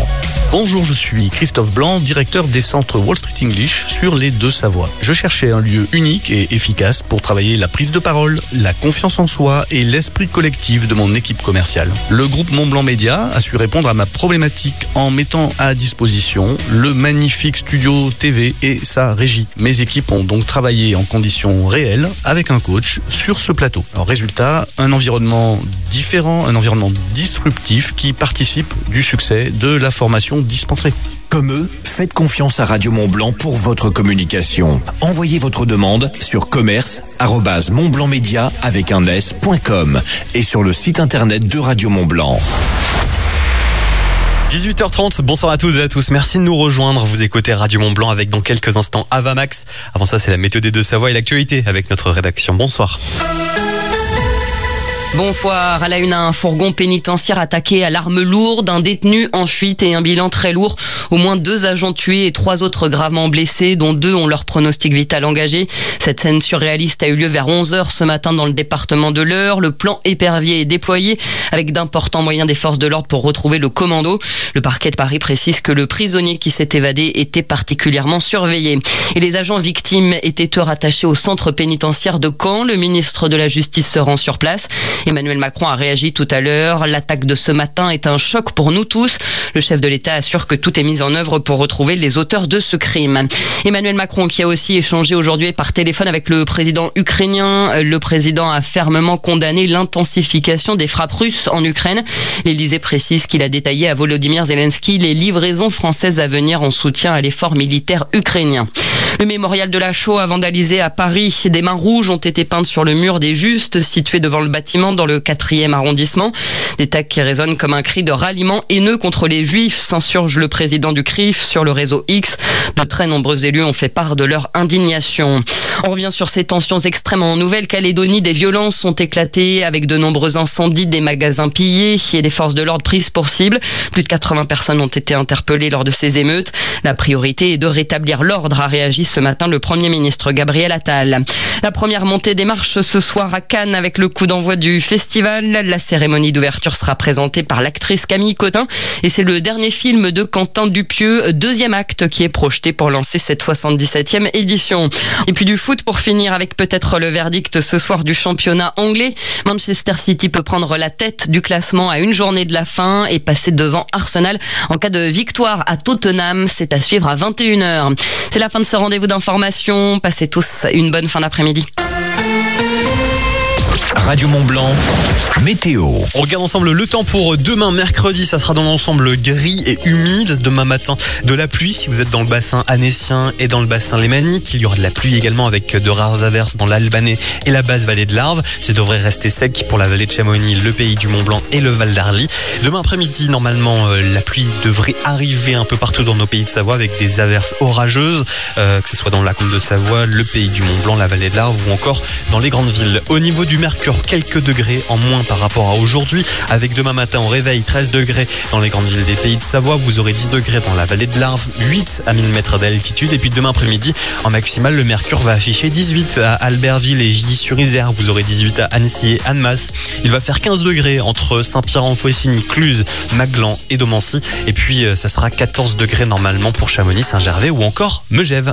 Bonjour, je suis Christophe Blanc, directeur des centres Wall Street English sur les deux Savoies. Je cherchais un lieu unique et efficace pour travailler la prise de parole, la confiance en soi et l'esprit collectif de mon équipe commerciale. Le groupe Montblanc Média a su répondre à ma problématique en mettant à disposition le magnifique studio T V et sa régie. Mes équipes ont donc travaillé en conditions réelles avec un coach sur ce plateau. Alors résultat, un environnement différent, un environnement disruptif qui participe du succès de la formation dispensée. Comme eux, faites confiance à Radio Montblanc pour votre communication. Envoyez votre demande sur commerce arobase montblancmedia avec un s point com et sur le site internet de Radio Montblanc. dix-huit heures trente, bonsoir à tous et à tous, merci de nous rejoindre, vous écoutez Radio Montblanc avec dans quelques instants Avamax. Avant ça, c'est la météo des Deux-Savoie et l'actualité avec notre rédaction. Bonsoir. Bonsoir. À la une, un fourgon pénitentiaire attaqué à l'arme lourde, un détenu en fuite et un bilan très lourd. Au moins deux agents tués et trois autres gravement blessés, dont deux ont leur pronostic vital engagé. Cette scène surréaliste a eu lieu vers onze heures ce matin dans le département de l'Eure. Le plan épervier est déployé avec d'importants moyens des forces de l'ordre pour retrouver le commando. Le parquet de Paris précise que le prisonnier qui s'est évadé était particulièrement surveillé. Et les agents victimes étaient eux rattachés au centre pénitentiaire de Caen. Le ministre de la Justice se rend sur place. Emmanuel Macron a réagi tout à l'heure. L'attaque de ce matin est un choc pour nous tous. Le chef de l'État assure que tout est mis en œuvre pour retrouver les auteurs de ce crime. Emmanuel Macron qui a aussi échangé aujourd'hui par téléphone avec le président ukrainien. Le président a fermement condamné l'intensification des frappes russes en Ukraine. L'Élysée précise qu'il a détaillé à Volodymyr Zelensky les livraisons françaises à venir en soutien à l'effort militaire ukrainien. Le mémorial de la Shoah vandalisé à Paris. Des mains rouges ont été peintes sur le mur des Justes situé devant le bâtiment dans le quatrième arrondissement. Des tags qui résonnent comme un cri de ralliement haineux contre les Juifs, s'insurge le président du C R I F sur le réseau X. De très nombreux élus ont fait part de leur indignation. On revient sur ces tensions extrêmes en Nouvelle-Calédonie. Des violences ont éclaté avec de nombreux incendies, des magasins pillés et des forces de l'ordre prises pour cible. Plus de quatre-vingts personnes ont été interpellées lors de ces émeutes. La priorité est de rétablir l'ordre, a réagi ce matin le Premier ministre Gabriel Attal. La première montée des marches ce soir à Cannes avec le coup d'envoi du festival. La cérémonie d'ouverture sera présentée par l'actrice Camille Cotin et c'est le dernier film de Quentin Dupieux, deuxième acte, qui est projeté pour lancer cette soixante-dix-septième édition. Et puis du foot pour finir avec peut-être le verdict ce soir du championnat anglais. Manchester City peut prendre la tête du classement à une journée de la fin et passer devant Arsenal en cas de victoire à Tottenham. C'est à suivre à vingt et une heures. C'est la fin de ce rendez-vous d'information. Passez tous une bonne fin d'après-midi. Radio Montblanc, météo. On regarde ensemble le temps pour demain mercredi. Ça sera dans l'ensemble gris et humide. Demain matin, de la pluie si vous êtes dans le bassin annécien et dans le bassin lémanique. Il y aura de la pluie également avec de rares averses dans l'Albanais et la basse vallée de l'Arve. Ça devrait rester sec pour la vallée de Chamonix, le pays du Mont-Blanc et le Val d'Arly. Demain après-midi, normalement, euh, la pluie devrait arriver un peu partout dans nos pays de Savoie avec des averses orageuses, euh, que ce soit dans la Combe de Savoie, le pays du Mont-Blanc, la vallée de l'Arve ou encore dans les grandes villes. Au niveau du mercure, quelques degrés en moins par rapport à aujourd'hui. Avec demain matin, on réveille treize degrés dans les grandes villes des pays de Savoie. Vous aurez dix degrés dans la vallée de l'Arve, huit à mille mètres d'altitude. Et puis demain après-midi, en maximal, le mercure va afficher dix-huit à Albertville et Gilly-sur-Isère. Vous aurez dix-huit à Annecy et Annemasse. Il va faire quinze degrés entre Saint-Pierre-en-Faucigny, Cluse, Maglan et Domancy. Et puis, ça sera quatorze degrés normalement pour Chamonix, Saint-Gervais ou encore Megève.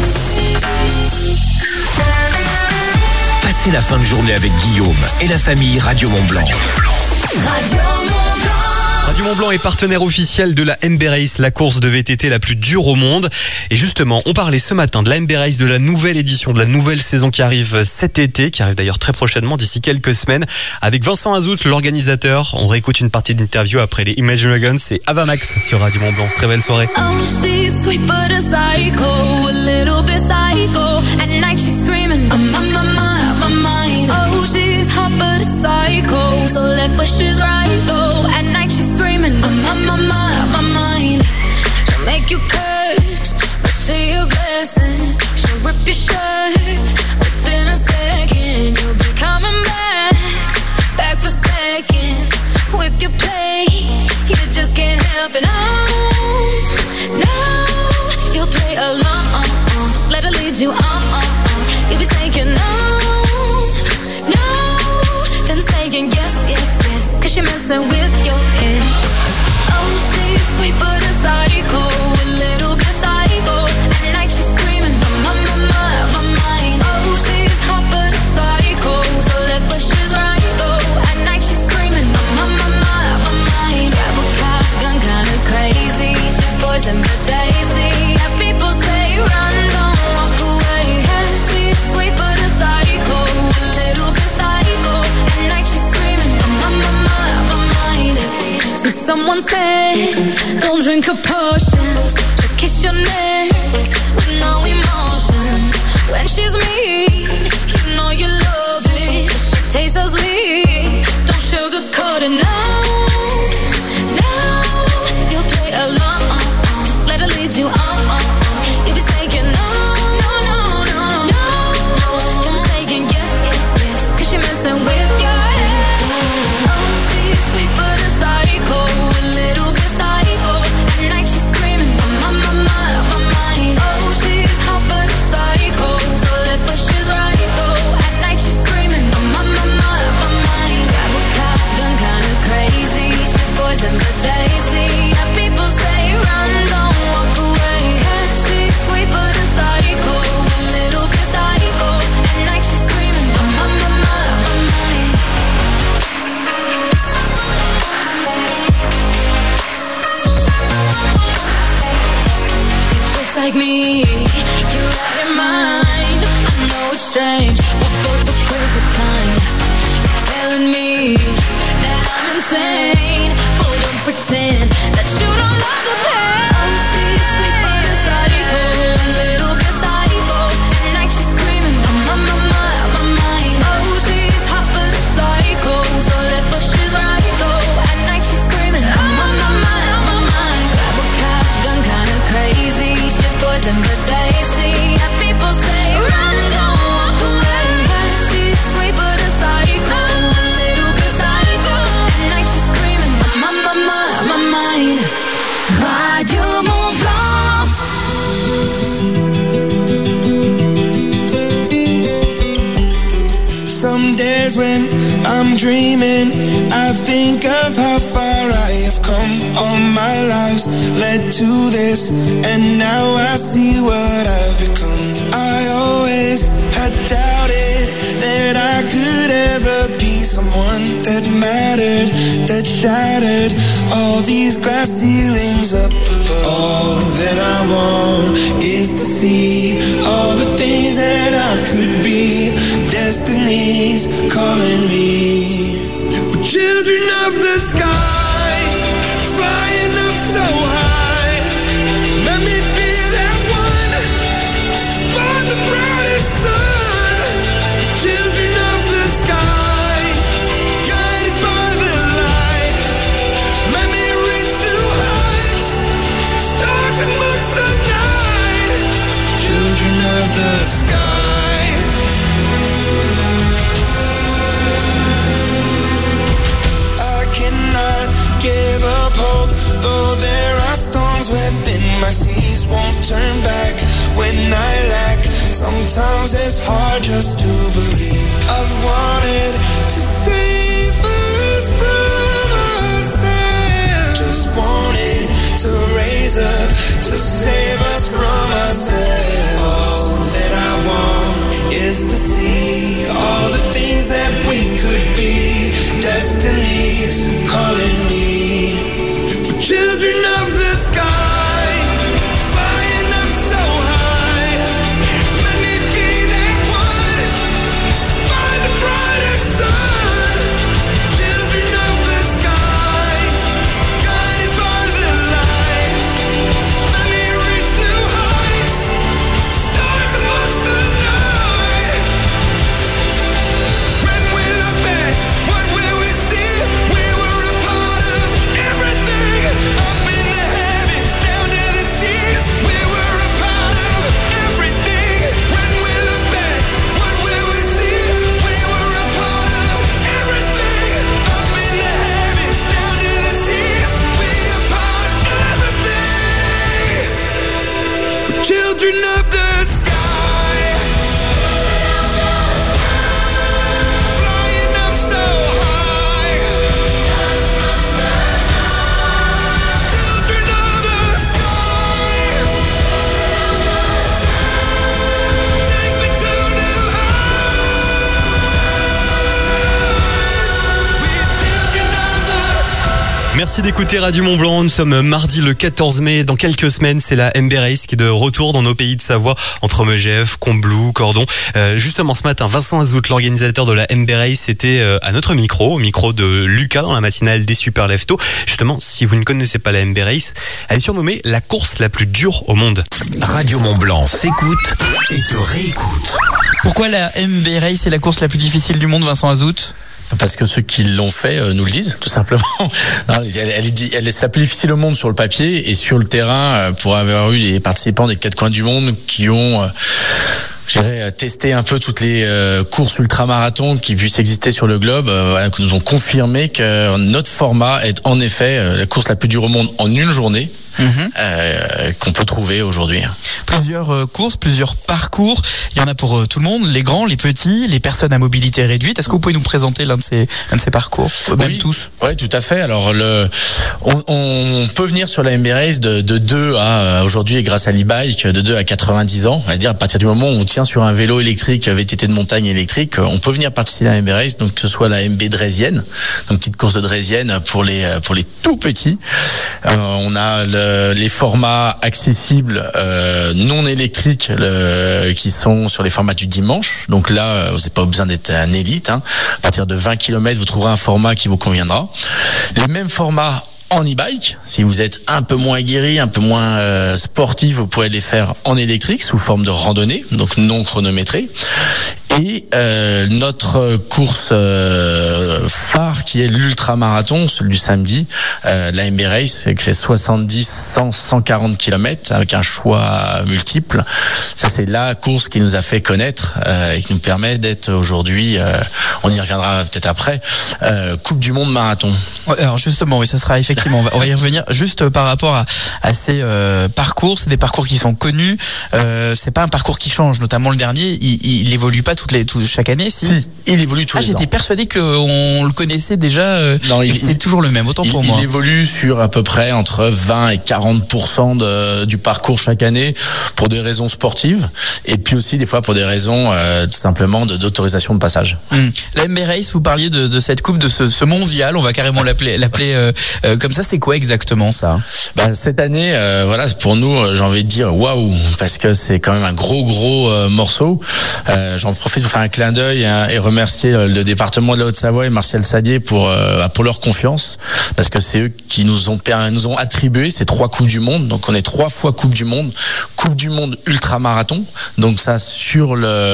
Passez la fin de journée avec Guillaume et la famille Radio Montblanc. Radio Radio Montblanc est partenaire officiel de la M B Race, la course de V T T la plus dure au monde. Et justement, on parlait ce matin de la M B Race, de la nouvelle édition, de la nouvelle saison qui arrive cet été, qui arrive d'ailleurs très prochainement, d'ici quelques semaines, avec Vincent Azout, l'organisateur. On réécoute une partie d'interview après les Imagine Dragons et Avamax sur Radio Montblanc. Très belle soirée. Oh, she's sweet but a psycho, a little bit psycho. At night she's screaming, I'm on my mind, on my mind. Oh, she's hot but a psycho, so left but she's right though. At night she's screaming, I'm on my mind, on my mind. She'll make you curse, but say a blessing. She'll rip your shirt within a second. You'll be coming back, back for seconds. With your play, you just can't help it. No, no, you'll play along. Let her lead you on. You'll be saying no, no, then saying yes, yes, yes. Cause you're messing with your head. Oh, she's sweet but a side. poison but tasty. Yeah, people say run, don't walk away. Yeah, she's sweet but a psycho, a little bit psycho. At night she's screaming, I'm on my mind, my mind. So someone said, don't drink her potions. She'll kiss your neck with no emotion. When she's mean, you know you love it. She tastes so sweet, don't sugarcoat it, no, no. You'll play along, let her lead you on. You'll be saying no, no, no, no, no. You're saying yes, yes, yes, cause you're messing with your head. Oh, she's sweet but a psycho, a little bit psycho. At night she's screaming, my, my, my, my mind. Oh, she's hot but a psycho, so left but she's right though. At night she's screaming, my, my, my, my mind. Grab a cop gun, kinda crazy. She's poison but tasty. Yeah, people say run, don't walk away. Yeah, she's sweet but a psycho, a little bit psycho. At night she's screaming, my, my, my, my, my mind. You're just like me, you're out your mind. I know it's strange, we're both the crazy kind. You're telling me that I'm insane, but don't pretend that you don't love the pain. Oh, she's sweet but a psycho, a little bit psycho. At night she's screaming, my, my, my, my, my mind. Oh, she's hot but a psycho, so left but she's right though. At night she's screaming, my, my, my, my, my mind. Grab a cop gun, kinda crazy. She's poison but tasty. Yeah, people say run, don't walk away. Yeah, she's sweet but a psycho, a little bit psycho. At night she's screaming, my, my, my, my, my mind. Radio Mont Blanc. Some days when I'm dreaming, I think of how far I have come. All my lives led to this, and now I see what I've become. I always had doubted that I could ever be someone that mattered, that shattered all these glass ceilings up above. All that I want is to see all the things that I could be. Destiny's calling me. We're children of the sky, flying up so high. Let me be that one to find the brightest sun. Children of the sky, guided by the light. Let me reach new heights, stars amongst the night. Children of the sky. Give up hope, though there are storms within. My seas won't turn back when I lack. Sometimes it's hard just to believe. I've wanted to save us from ourselves. Just wanted to raise up, to save us from ourselves. All that I want is to see all the things that we could be. Destiny's calling me. We're children of the sky, flying up so high. Let me be that one to find the brightest sun. Children of the sky, guided by the light. Let me reach new heights, stars amongst the night. When we look back, what will we see? We were a part of everything, up in the heavens, down to the seas. We were a part of everything. When we look back, what will we see? We were a part of everything, up in the heavens, down to the seas. We are part of everything. We're children of the sky, flying up so high. Children of the sky, take me to new heights. We're children of the Merci Merci d'écouter Radio Mont Blanc. Nous sommes mardi le quatorze mai. Dans quelques semaines, c'est la M B Race qui est de retour dans nos pays de Savoie, entre Megève, Combloux, Cordon. Euh, justement, ce matin, Vincent Azout, l'organisateur de la M B Race, était euh, à notre micro, au micro de Lucas dans la matinale des Super Leftos. Justement, si vous ne connaissez pas la M B Race, elle est surnommée la course la plus dure au monde. Radio Mont Blanc s'écoute et se réécoute. Pourquoi la M B Race est la course la plus difficile du monde, Vincent Azout ? Parce que ceux qui l'ont fait euh, nous le disent, tout simplement. Non, elle, elle, elle, elle est la plus difficile au monde sur le papier et sur le terrain, euh, pour avoir eu les participants des quatre coins du monde qui ont... Euh, J'irais tester un peu toutes les euh, courses ultramarathons qui puissent exister sur le globe, euh, voilà, qui nous ont confirmé que notre format est en effet euh, la course la plus dure au monde en une journée. Mmh. Euh, qu'on peut trouver aujourd'hui. Plusieurs euh, courses, plusieurs parcours. Il y en a pour euh, tout le monde, les grands, les petits, les personnes à mobilité réduite. Est-ce que vous pouvez nous présenter l'un de ces, l'un de ces parcours, même oui, tous? Oui, tout à fait. Alors, le, on, on peut venir sur la M B Race de, de deux à aujourd'hui, grâce à l'e-bike, de deux à quatre-vingt-dix ans. On va dire à partir du moment où on tient sur un vélo électrique, V T T de montagne électrique, on peut venir participer à la M B Race. Donc, que ce soit la M B Draisienne, donc petite course de Draisienne pour les pour les tout petits. Euh, on a le les formats accessibles euh, non électriques le, qui sont sur les formats du dimanche. Donc là, vous n'avez pas besoin d'être un élite. Hein. À partir de vingt kilomètres, vous trouverez un format qui vous conviendra. Les mêmes formats en e-bike. Si vous êtes un peu moins guéri, un peu moins euh, sportif, vous pouvez les faire en électrique sous forme de randonnée, donc non chronométrée. Et euh, notre course euh, phare qui est l'ultramarathon, celui du samedi, euh, la M B Race, qui fait soixante-dix, cent, cent quarante kilomètres avec un choix multiple. Ça, c'est la course qui nous a fait connaître euh, et qui nous permet d'être aujourd'hui, euh, on y reviendra peut-être après, euh, Coupe du Monde marathon. Ouais, alors justement, oui, ça sera effectivement, on va, on va y revenir. Juste par rapport à, à ces euh, parcours, c'est des parcours qui sont connus. Euh, c'est pas un parcours qui change, notamment le dernier, il, il évolue pas tout Les, tout, chaque année, si, si il évolue tous ah, les ans. J'étais persuadé qu'on le connaissait déjà. Euh, non, il, c'était toujours le même, autant il, pour moi. Il évolue sur à peu près entre vingt et quarante pour cent de, du parcours chaque année pour des raisons sportives et puis aussi des fois pour des raisons euh, tout simplement de, d'autorisation de passage. Hum. La M B Race, vous parliez de, de cette coupe, de ce, ce mondial, on va carrément l'appeler, l'appeler euh, euh, comme ça. C'est quoi exactement ça? Bah, cette année, euh, voilà, pour nous, j'ai envie de dire waouh, parce que c'est quand même un gros gros euh, morceau. Euh, j'en profite pour faire un clin d'œil hein, et remercier le département de la Haute-Savoie et Martial Sadier pour euh, pour leur confiance, parce que c'est eux qui nous ont nous ont attribué ces trois coupes du monde. Donc on est trois fois coupe du monde, coupe du monde ultramarathon. Donc ça sur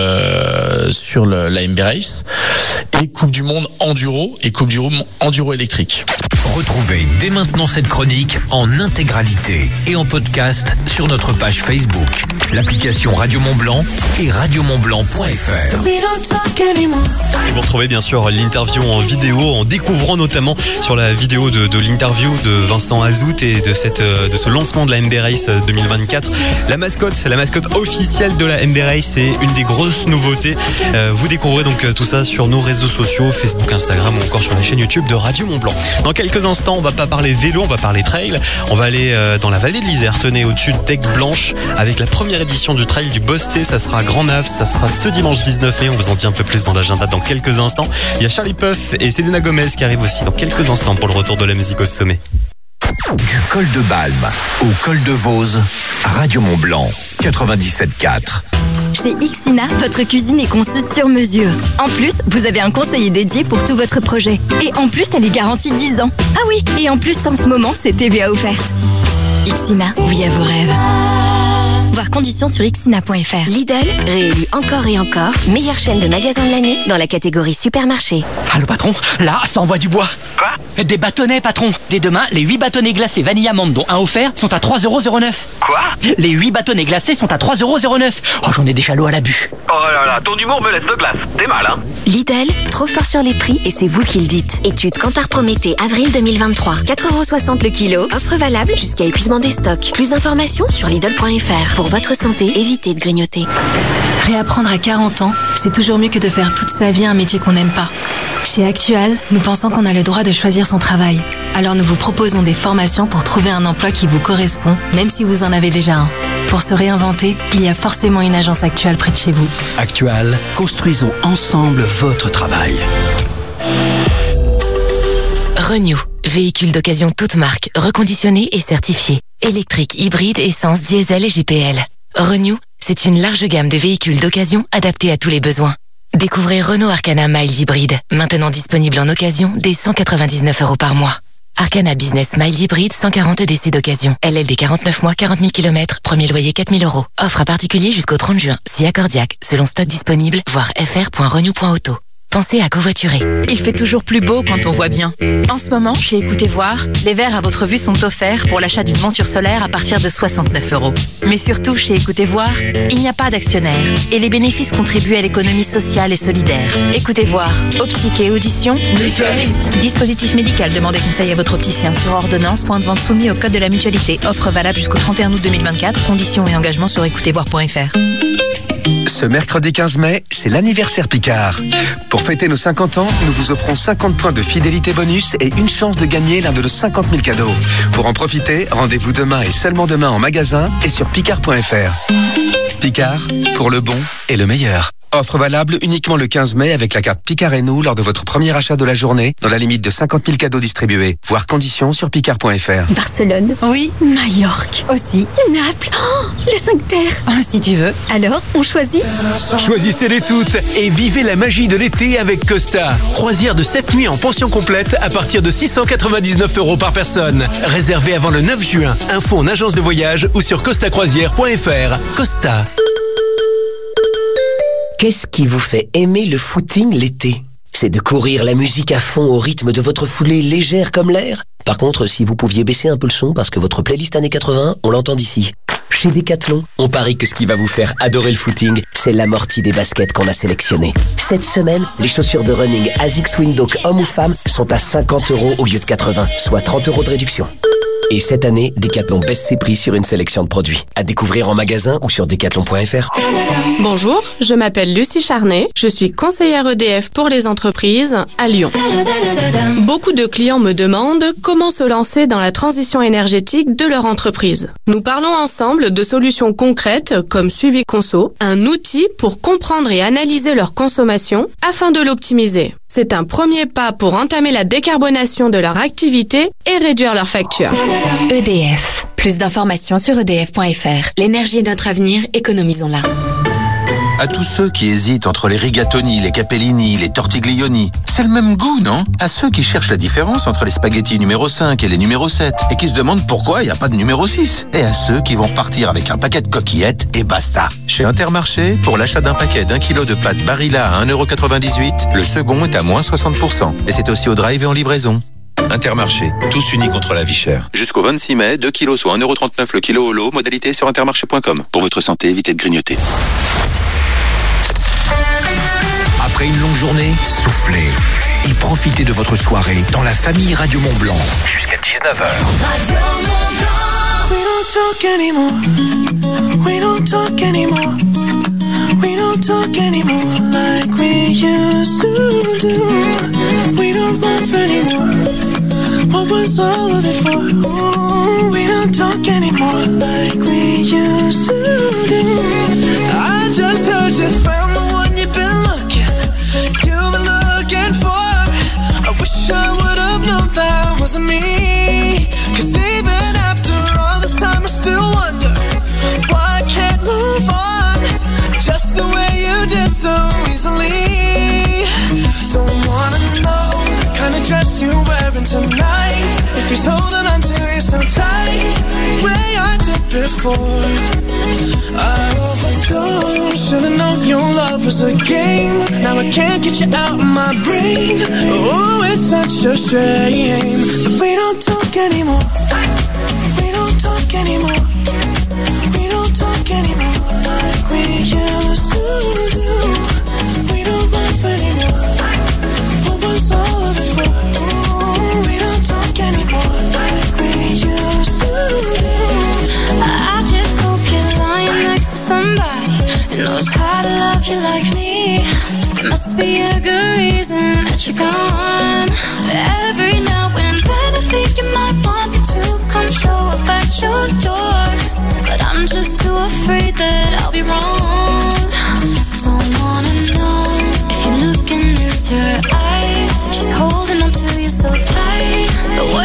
le sur le, la M B Race, et coupe du monde enduro et coupe du monde enduro électrique. Retrouvez dès maintenant cette chronique en intégralité et en podcast sur notre page Facebook, l'application Radio Mont Blanc et radio mont blanc point f r. Et vous retrouvez bien sûr l'interview en vidéo en découvrant notamment sur la vidéo de, de l'interview de Vincent Azout et de, cette, de ce lancement de la M B Race deux mille vingt-quatre. La mascotte, la mascotte officielle de la M B Race, c'est une des grosses nouveautés. Euh, vous découvrez donc tout ça sur nos réseaux sociaux, Facebook, Instagram ou encore sur la chaîne YouTube de Radio Mont Blanc. Dans quelques instants, on va pas parler vélo, on va parler trail. On va aller euh, dans la vallée de l'Isère, tenez, au-dessus d'Aigues Blanche, avec la première édition du trail du Bosté. Ça sera à Grand-Nave, ça sera ce dimanche dix-neuf mai. On vous en dit un peu plus dans l'agenda dans quelques instants. Il y a Charlie Puth et Selena Gomez qui arrivent aussi dans quelques instants pour le retour de la musique au sommet. Du col de Balme au col de Vose, Radio Mont Blanc, quatre-vingt-dix-sept quatre. Chez Ixina, votre cuisine est conçue sur mesure. En plus, vous avez un conseiller dédié pour tout votre projet. Et en plus, elle est garantie dix ans. Ah oui, et en plus, en ce moment, c'est T V A offerte. Ixina, oui à vos rêves. Voir conditions sur ixina point f r. Lidl, réélu encore et encore, meilleure chaîne de magasins de l'année dans la catégorie supermarché. Allô patron, là, ça envoie du bois. Quoi? Des bâtonnets patron. Dès demain, les huit bâtonnets glacés vanille amande dont un offert sont à trois euros zéro neuf. Quoi? Les huit bâtonnets glacés sont à trois euros zéro neuf. Oh, j'en ai des chalots à la bûche. Oh là là, ton humour me laisse de glace. T'es mal, hein? Lidl, trop fort sur les prix et c'est vous qui le dites. Étude Kantar Prométhée, avril deux mille vingt-trois. quatre euros soixante le kilo, offre valable jusqu'à épuisement des stocks. Plus d'informations sur lidl point f r. Pour votre santé, évitez de grignoter. Réapprendre à quarante ans, c'est toujours mieux que de faire toute sa vie un métier qu'on n'aime pas. Chez Actual, nous pensons qu'on a le droit de choisir son travail. Alors nous vous proposons des formations pour trouver un emploi qui vous correspond, même si vous en avez déjà un. Pour se réinventer, il y a forcément une agence Actual près de chez vous. Actual, construisons ensemble votre travail. Renew. Véhicule d'occasion toute marque, reconditionné et certifié. Électrique, hybride, essence, diesel et G P L. Renew, c'est une large gamme de véhicules d'occasion adaptés à tous les besoins. Découvrez Renault Arcana Mild Hybride, maintenant disponible en occasion dès cent quatre-vingt-dix-neuf euros par mois. Arcana Business Mild Hybride, cent quarante D C d'occasion. L L D quarante-neuf mois, quarante mille kilomètres, premier loyer quatre mille euros. Offre à particulier jusqu'au trente juin, si accordiaque, selon stock disponible, voir f r point renew point auto. Pensez à covoiturer. Il fait toujours plus beau quand on voit bien. En ce moment, chez Écoutez Voir, les verres à votre vue sont offerts pour l'achat d'une monture solaire à partir de soixante-neuf euros. Mais surtout, chez Écoutez Voir, il n'y a pas d'actionnaire et les bénéfices contribuent à l'économie sociale et solidaire. Écoutez Voir, optique et audition, mutualiste. Dispositif médical, demandez conseil à votre opticien sur ordonnance, point de vente soumis au code de la mutualité. Offre valable jusqu'au trente et un août deux mille vingt-quatre. Conditions et engagements sur écoutez voir point f r. Ce mercredi quinze mai, c'est l'anniversaire Picard. Pour fêter nos cinquante ans, nous vous offrons cinquante points de fidélité bonus et une chance de gagner l'un de nos cinquante mille cadeaux. Pour en profiter, rendez-vous demain et seulement demain en magasin et sur picard point f r. Picard, pour le bon et le meilleur. Offre valable uniquement le quinze mai avec la carte Picard et nous lors de votre premier achat de la journée, dans la limite de cinquante mille cadeaux distribués. Voir conditions sur picard point f r. Barcelone. Oui. Majorque. Aussi. Naples. Oh, les cinq terres. Oh, si tu veux. Alors, on choisit. Choisissez-les toutes et vivez la magie de l'été avec Costa. Croisière de sept nuits en pension complète à partir de six cent quatre-vingt-dix-neuf euros par personne. Réservé avant le neuf juin. Info en agence de voyage ou sur costa croisière point f r. Costa. Qu'est-ce qui vous fait aimer le footing l'été? C'est de courir la musique à fond au rythme de votre foulée légère comme l'air? Par contre, si vous pouviez baisser un peu le son parce que votre playlist années quatre-vingts, on l'entend d'ici. Chez Decathlon, on parie que ce qui va vous faire adorer le footing, c'est l'amorti des baskets qu'on a sélectionnées. Cette semaine, les chaussures de running ASICS Windhoek homme ou femme sont à cinquante euros au lieu de quatre-vingts, soit trente euros de réduction. Et cette année, Decathlon baisse ses prix sur une sélection de produits. À découvrir en magasin ou sur decathlon point f r. Bonjour, je m'appelle Lucie Charnet. Je suis conseillère E D F pour les entreprises à Lyon. Beaucoup de clients me demandent comment se lancer dans la transition énergétique de leur entreprise. Nous parlons ensemble de solutions concrètes comme Suivi Conso, un outil pour comprendre et analyser leur consommation afin de l'optimiser. C'est un premier pas pour entamer la décarbonation de leur activité et réduire leurs factures. E D F. Plus d'informations sur e d f point f r. L'énergie est notre avenir, économisons-la. À tous ceux qui hésitent entre les rigatoni, les capellini, les tortiglioni, c'est le même goût, non? À ceux qui cherchent la différence entre les spaghettis numéro cinq et les numéro sept et qui se demandent pourquoi il n'y a pas de numéro six. Et à ceux qui vont repartir avec un paquet de coquillettes et basta. Chez Intermarché, pour l'achat d'un paquet d'un kilo de pâtes Barilla à un euro quatre-vingt-dix-huit, le second est à moins soixante pour cent. Et c'est aussi au drive et en livraison. Intermarché, tous unis contre la vie chère. Jusqu'au vingt-six mai, deux kilos soit un euro trente-neuf le kilo au lot, modalité sur intermarché point com. Pour votre santé, évitez de grignoter. Après une longue journée, soufflez et profitez de votre soirée dans la famille Radio Mont Blanc jusqu'à dix-neuf heures. Radio Mont Blanc. We don't talk anymore. We don't talk anymore. We don't talk anymore like we used to do. We don't laugh anymore. What was all of it for? Ooh, we don't talk anymore like we used to do. I just heard you found the one you've been looking, you've been looking for. I wish I would have known that wasn't me. Cause even after all this time I still wonder why I can't move on just the way you did so easily. Don't wanna know the kind of dress you're wearing tonight, if he's holding on to you so tight, the way I did before. I overdosed, should've known your love was a game. Now I can't get you out of my brain. Oh, it's such a shame. But we don't talk anymore. We don't talk anymore. We don't talk anymore like we used to do. We don't laugh anymore. What was all of it for? Ooh, we don't talk anymore like we used to do. I just hope you're lying next to somebody who knows how to love you like me. There must be a good reason that you're gone. Every now and then I think you might want me to come show up at your door, but I'm just too afraid that I'll be wrong. Don't wanna know if you're looking into her eyes, if she's holding on to you so tight, the way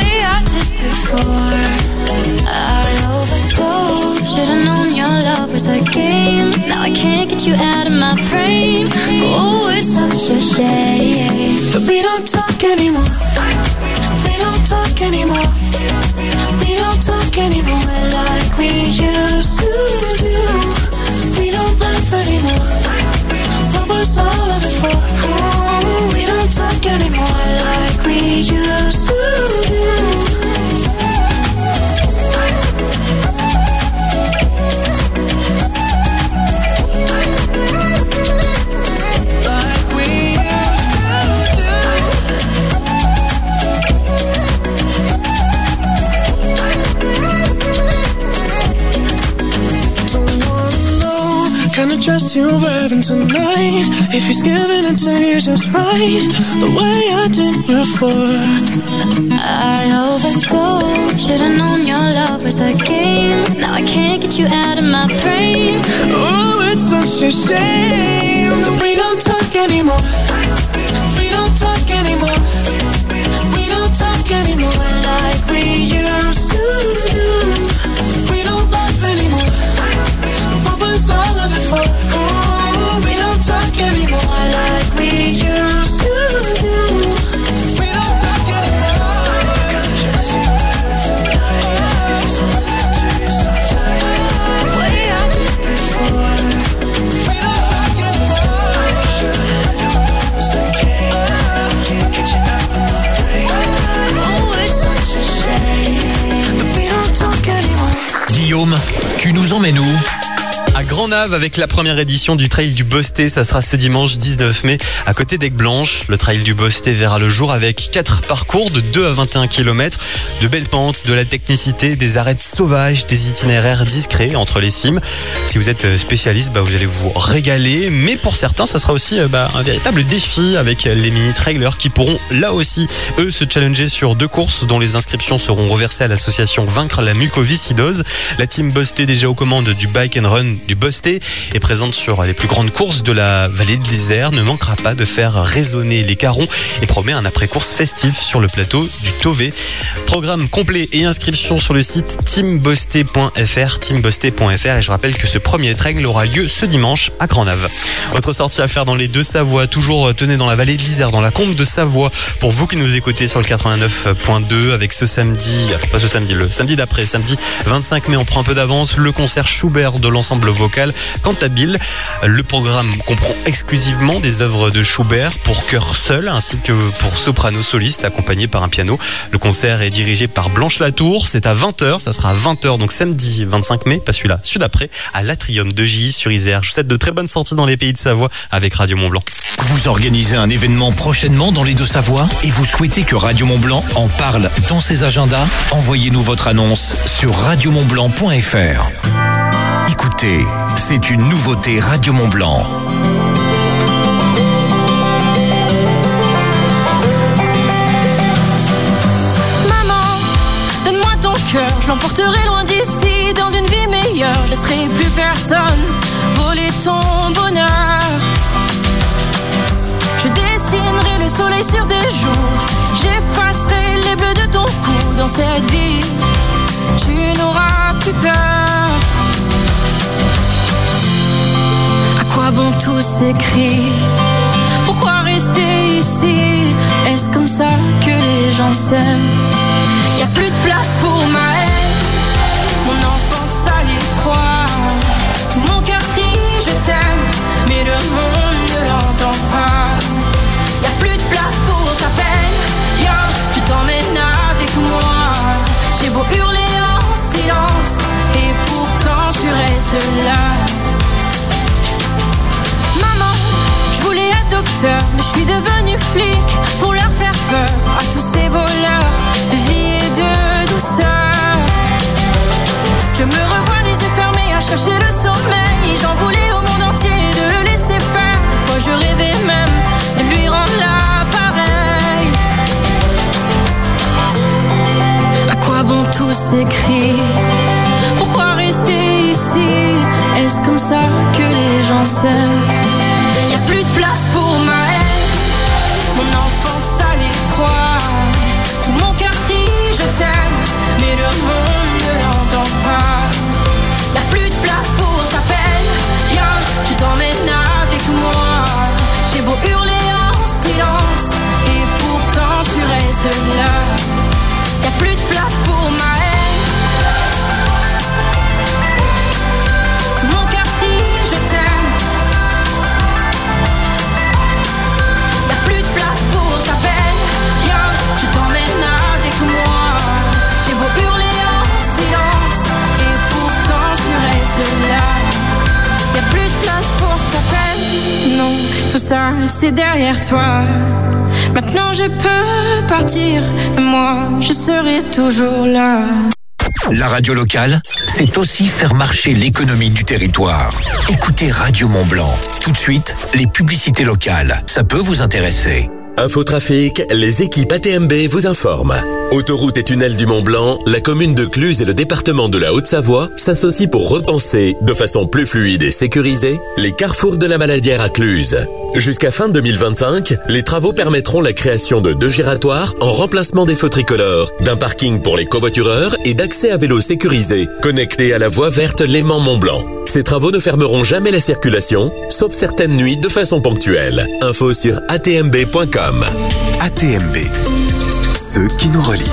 was a game. Now I can't get you out of my brain. Oh, it's such a shame But we don't talk anymore. We don't talk anymore. We don't talk anymore like we used to do. We don't laugh anymore. What was all of it for? Oh, we don't talk anymore like we used to do. Kind of dress you're wearing tonight. If he's giving it to you just right, the way I did before. I overdosed. Should've known your love was a game. Now I can't get you out of my brain. Oh, it's such a shame that we don't talk anymore. We don't talk anymore. We don't talk anymore like we used to do. We don't laugh anymore. All of it for oh, we don't talk anymore like we used to do. We don't talk anymore. Way I did before. We don't talk anymore. Oh, it's such a shame. We don't talk anymore. Guillaume, tu nous emmènes où ? À Grand-Nave avec la première édition du Trail du Bosté. Ça sera ce dimanche dix-neuf mai à côté d'Aigueblanche. Le Trail du Bosté verra le jour avec quatre parcours de deux à vingt et un kilomètres, de belles pentes, de la technicité, des arêtes sauvages, des itinéraires discrets entre les cimes. Si vous êtes spécialiste, bah, vous allez vous régaler. Mais pour certains, ça sera aussi bah, un véritable défi avec les mini-trailers qui pourront là aussi, eux, se challenger sur deux courses dont les inscriptions seront reversées à l'association Vaincre la mucoviscidose. La team Bosté, déjà aux commandes du Bike and Run du Bosté, est présente sur les plus grandes courses de la vallée de l'Isère, ne manquera pas de faire résonner les carons et promet un après-course festif sur le plateau du Tové. Programme complet et inscription sur le site team bosté point f r, team bosté point f r, et je rappelle que ce premier trail aura lieu ce dimanche à Grand-Nave. Autre sortie à faire dans les Deux-Savoie, toujours tenez dans la vallée de l'Isère, dans la Combe de Savoie, pour vous qui nous écoutez sur le quatre-vingt-neuf point deux, avec ce samedi, pas ce samedi, le samedi d'après, samedi vingt-cinq mai, on prend un peu d'avance, le concert Schubert de l'ensemble vocal Cantabile. Le programme comprend exclusivement des œuvres de Schubert pour chœur seul ainsi que pour soprano soliste accompagné par un piano. Le concert est dirigé par Blanche Latour. C'est à vingt heures, ça sera à vingt heures, donc samedi vingt-cinq mai, pas celui-là, celui d'après, à l'Atrium de Gilly sur Isère. Je vous souhaite de très bonnes sorties dans les pays de Savoie avec Radio Mont-Blanc. Vous organisez un événement prochainement dans les Deux-Savoie et vous souhaitez que Radio Mont-Blanc en parle dans ses agendas? Envoyez-nous votre annonce sur radio mont blanc point f r. Écoutez, c'est une nouveauté Radio Mont-Blanc. Maman, donne-moi ton cœur, je l'emporterai loin d'ici, dans une vie meilleure. Je laisserai plus personne voler ton bonheur. Je dessinerai le soleil sur des jours, j'effacerai les bleus de ton cou. Dans cette vie, tu n'auras plus peur. À quoi bon tous ces cris? Pourquoi rester ici? Est-ce comme ça que les gens s'aiment? Y a plus de place pour ma haine, mon enfance à l'étroit. Tout mon cœur crie je t'aime, mais le monde ne l'entend pas. Y a plus de place pour ta peine, viens, je t'emmène avec moi. J'ai beau hurler en silence, et pourtant tu restes là. Maman, je voulais être docteur, mais je suis devenue flic pour leur faire peur à tous ces voleurs de vie et de douceur. Je me revois les yeux fermés à chercher le sommeil. J'en voulais au monde entier de le laisser faire. Fois je rêvais même de lui rendre l'appareil. À quoi bon tous ces cris? Pourquoi rester ici? Est-ce comme ça que les gens s'aiment? Y a plus de place pour ma haine, mon enfance à l'étroit. Tout mon cœur crie je t'aime, mais le monde ne l'entend pas. Y a plus de place pour ta peine. ça, c'est derrière toi. Maintenant je peux partir, moi je serai toujours là. La radio locale, c'est aussi faire marcher l'économie du territoire. Écoutez Radio Mont-Blanc. Tout de suite, les publicités locales. Ça peut vous intéresser. Infotrafic, les équipes A T M B vous informent. Autoroute et tunnel du Mont-Blanc, la commune de Cluses et le département de la Haute-Savoie s'associent pour repenser, de façon plus fluide et sécurisée, les carrefours de la Maladière à Cluses. Jusqu'à fin deux mille vingt-cinq, les travaux permettront la création de deux giratoires en remplacement des feux tricolores, d'un parking pour les covoitureurs et d'accès à vélo sécurisé, connecté à la voie verte Léman-Mont-Blanc. Ces travaux ne fermeront jamais la circulation, sauf certaines nuits de façon ponctuelle. Info sur a t m b point com. A T M B, ceux qui nous relient.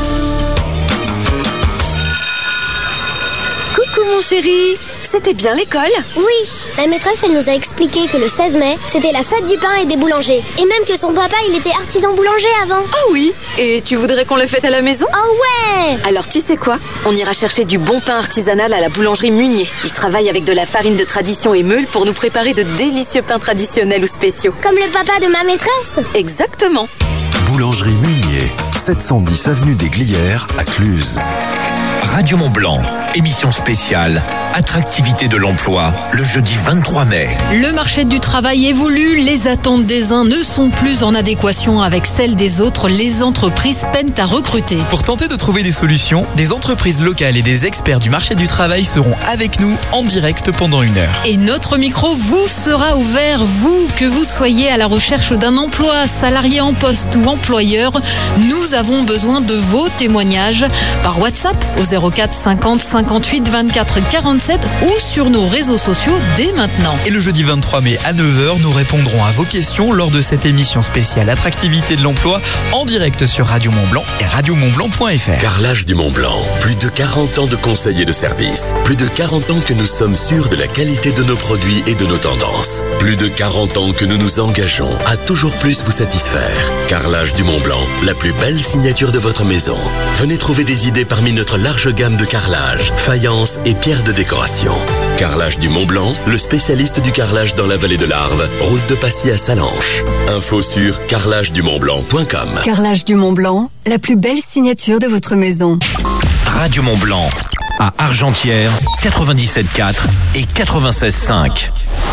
Coucou mon chéri, c'était bien l'école? Oui, la maîtresse elle nous a expliqué que le seize mai, c'était la fête du pain et des boulangers. Et même que son papa il était artisan boulanger avant. Ah oui, et tu voudrais qu'on le fête à la maison? Oh ouais! Alors tu sais quoi? On ira chercher du bon pain artisanal à la boulangerie Munier. Ils travaillent avec de la farine de tradition et meule pour nous préparer de délicieux pains traditionnels ou spéciaux. Comme le papa de ma maîtresse? Exactement. Boulangerie Munier, sept cent dix avenue des Glières à Cluses. Radio Mont-Blanc, émission spéciale, attractivité de l'emploi, le jeudi vingt-trois mai. Le marché du travail évolue, les attentes des uns ne sont plus en adéquation avec celles des autres, les entreprises peinent à recruter. Pour tenter de trouver des solutions, des entreprises locales et des experts du marché du travail seront avec nous en direct pendant une heure. Et notre micro vous sera ouvert, vous, que vous soyez à la recherche d'un emploi, salarié en poste ou employeur, nous avons besoin de vos témoignages par WhatsApp au zéro quatre cinquante cinquante-huit vingt-quatre quarante-sept ou sur nos réseaux sociaux dès maintenant. Et le jeudi vingt-trois mai à neuf heures, nous répondrons à vos questions lors de cette émission spéciale Attractivité de l'emploi en direct sur Radio Mont-Blanc et radio mont blanc point f r. Carrelage du Mont-Blanc, plus de quarante ans de conseils et de services. Plus de quarante ans que nous sommes sûrs de la qualité de nos produits et de nos tendances. Plus de quarante ans que nous nous engageons à toujours plus vous satisfaire. Carrelage du Mont-Blanc, la plus belle signature de votre maison. Venez trouver des idées parmi notre large gamme de carrelage, faïence et pierres de décoration. Carrelage du Mont-Blanc, le spécialiste du carrelage dans la vallée de l'Arve, route de Passy à Salanches. Info sur carrelage du mont blanc point com. Carrelage du Mont-Blanc, la plus belle signature de votre maison. Radio Mont-Blanc, à Argentière, quatre-vingt-dix-sept virgule quatre et quatre-vingt-seize virgule cinq.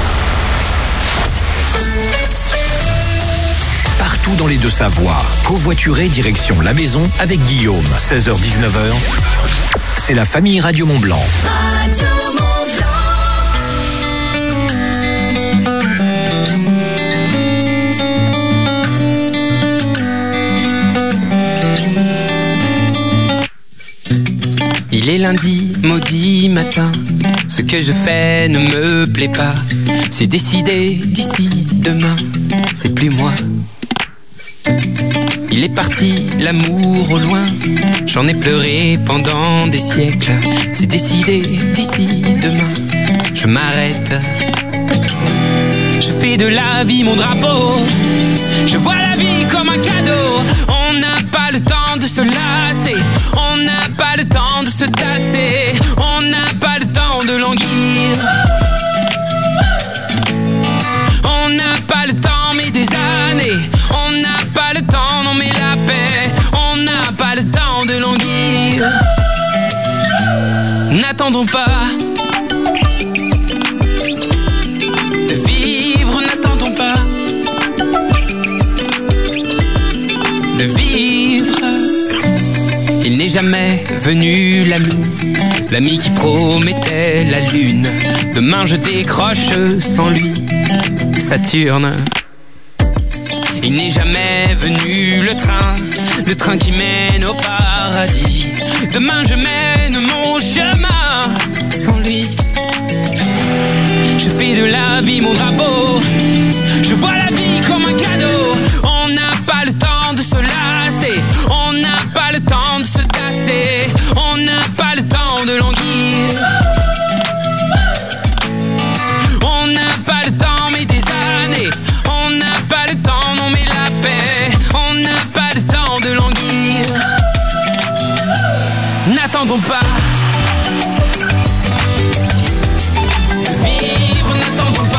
Partout dans les Deux-Savoies, covoituré direction la maison avec Guillaume, seize heures dix-neuf heures. C'est la famille Radio Mont-Blanc. Radio Mont-Blanc. Il est lundi, maudit matin. Ce que je fais ne me plaît pas. C'est décidé d'ici demain. C'est plus moi. Il est parti, l'amour au loin. J'en ai pleuré pendant des siècles. C'est décidé d'ici demain. Je m'arrête. Je fais de la vie mon drapeau. Je vois la vie comme un cadeau. On n'a pas le temps de se lasser. On n'a pas le temps de se tasser. On n'a pas le temps de languir. On n'a pas le temps mais des années. On n'a pas le temps, non mais la paix. On n'a pas le temps de languir. N'attendons pas de vivre, n'attendons pas de vivre. Il n'est jamais venu l'ami, l'ami qui promettait la lune. Demain je décroche sans lui Saturne. Il n'est jamais venu le train, le train qui mène au paradis. Demain je mène mon chemin sans lui. Je fais de la vie mon drapeau. Je vois la vie comme un cadeau. On n'a pas le temps de se lasser. On n'a pas le temps de se tasser. On n'a pas le temps de languir. On n'a pas le temps mais des années. On n'a pas le temps, non mais la paix. On n'a pas le temps de languir. N'attendons pas de vivre, n'attendons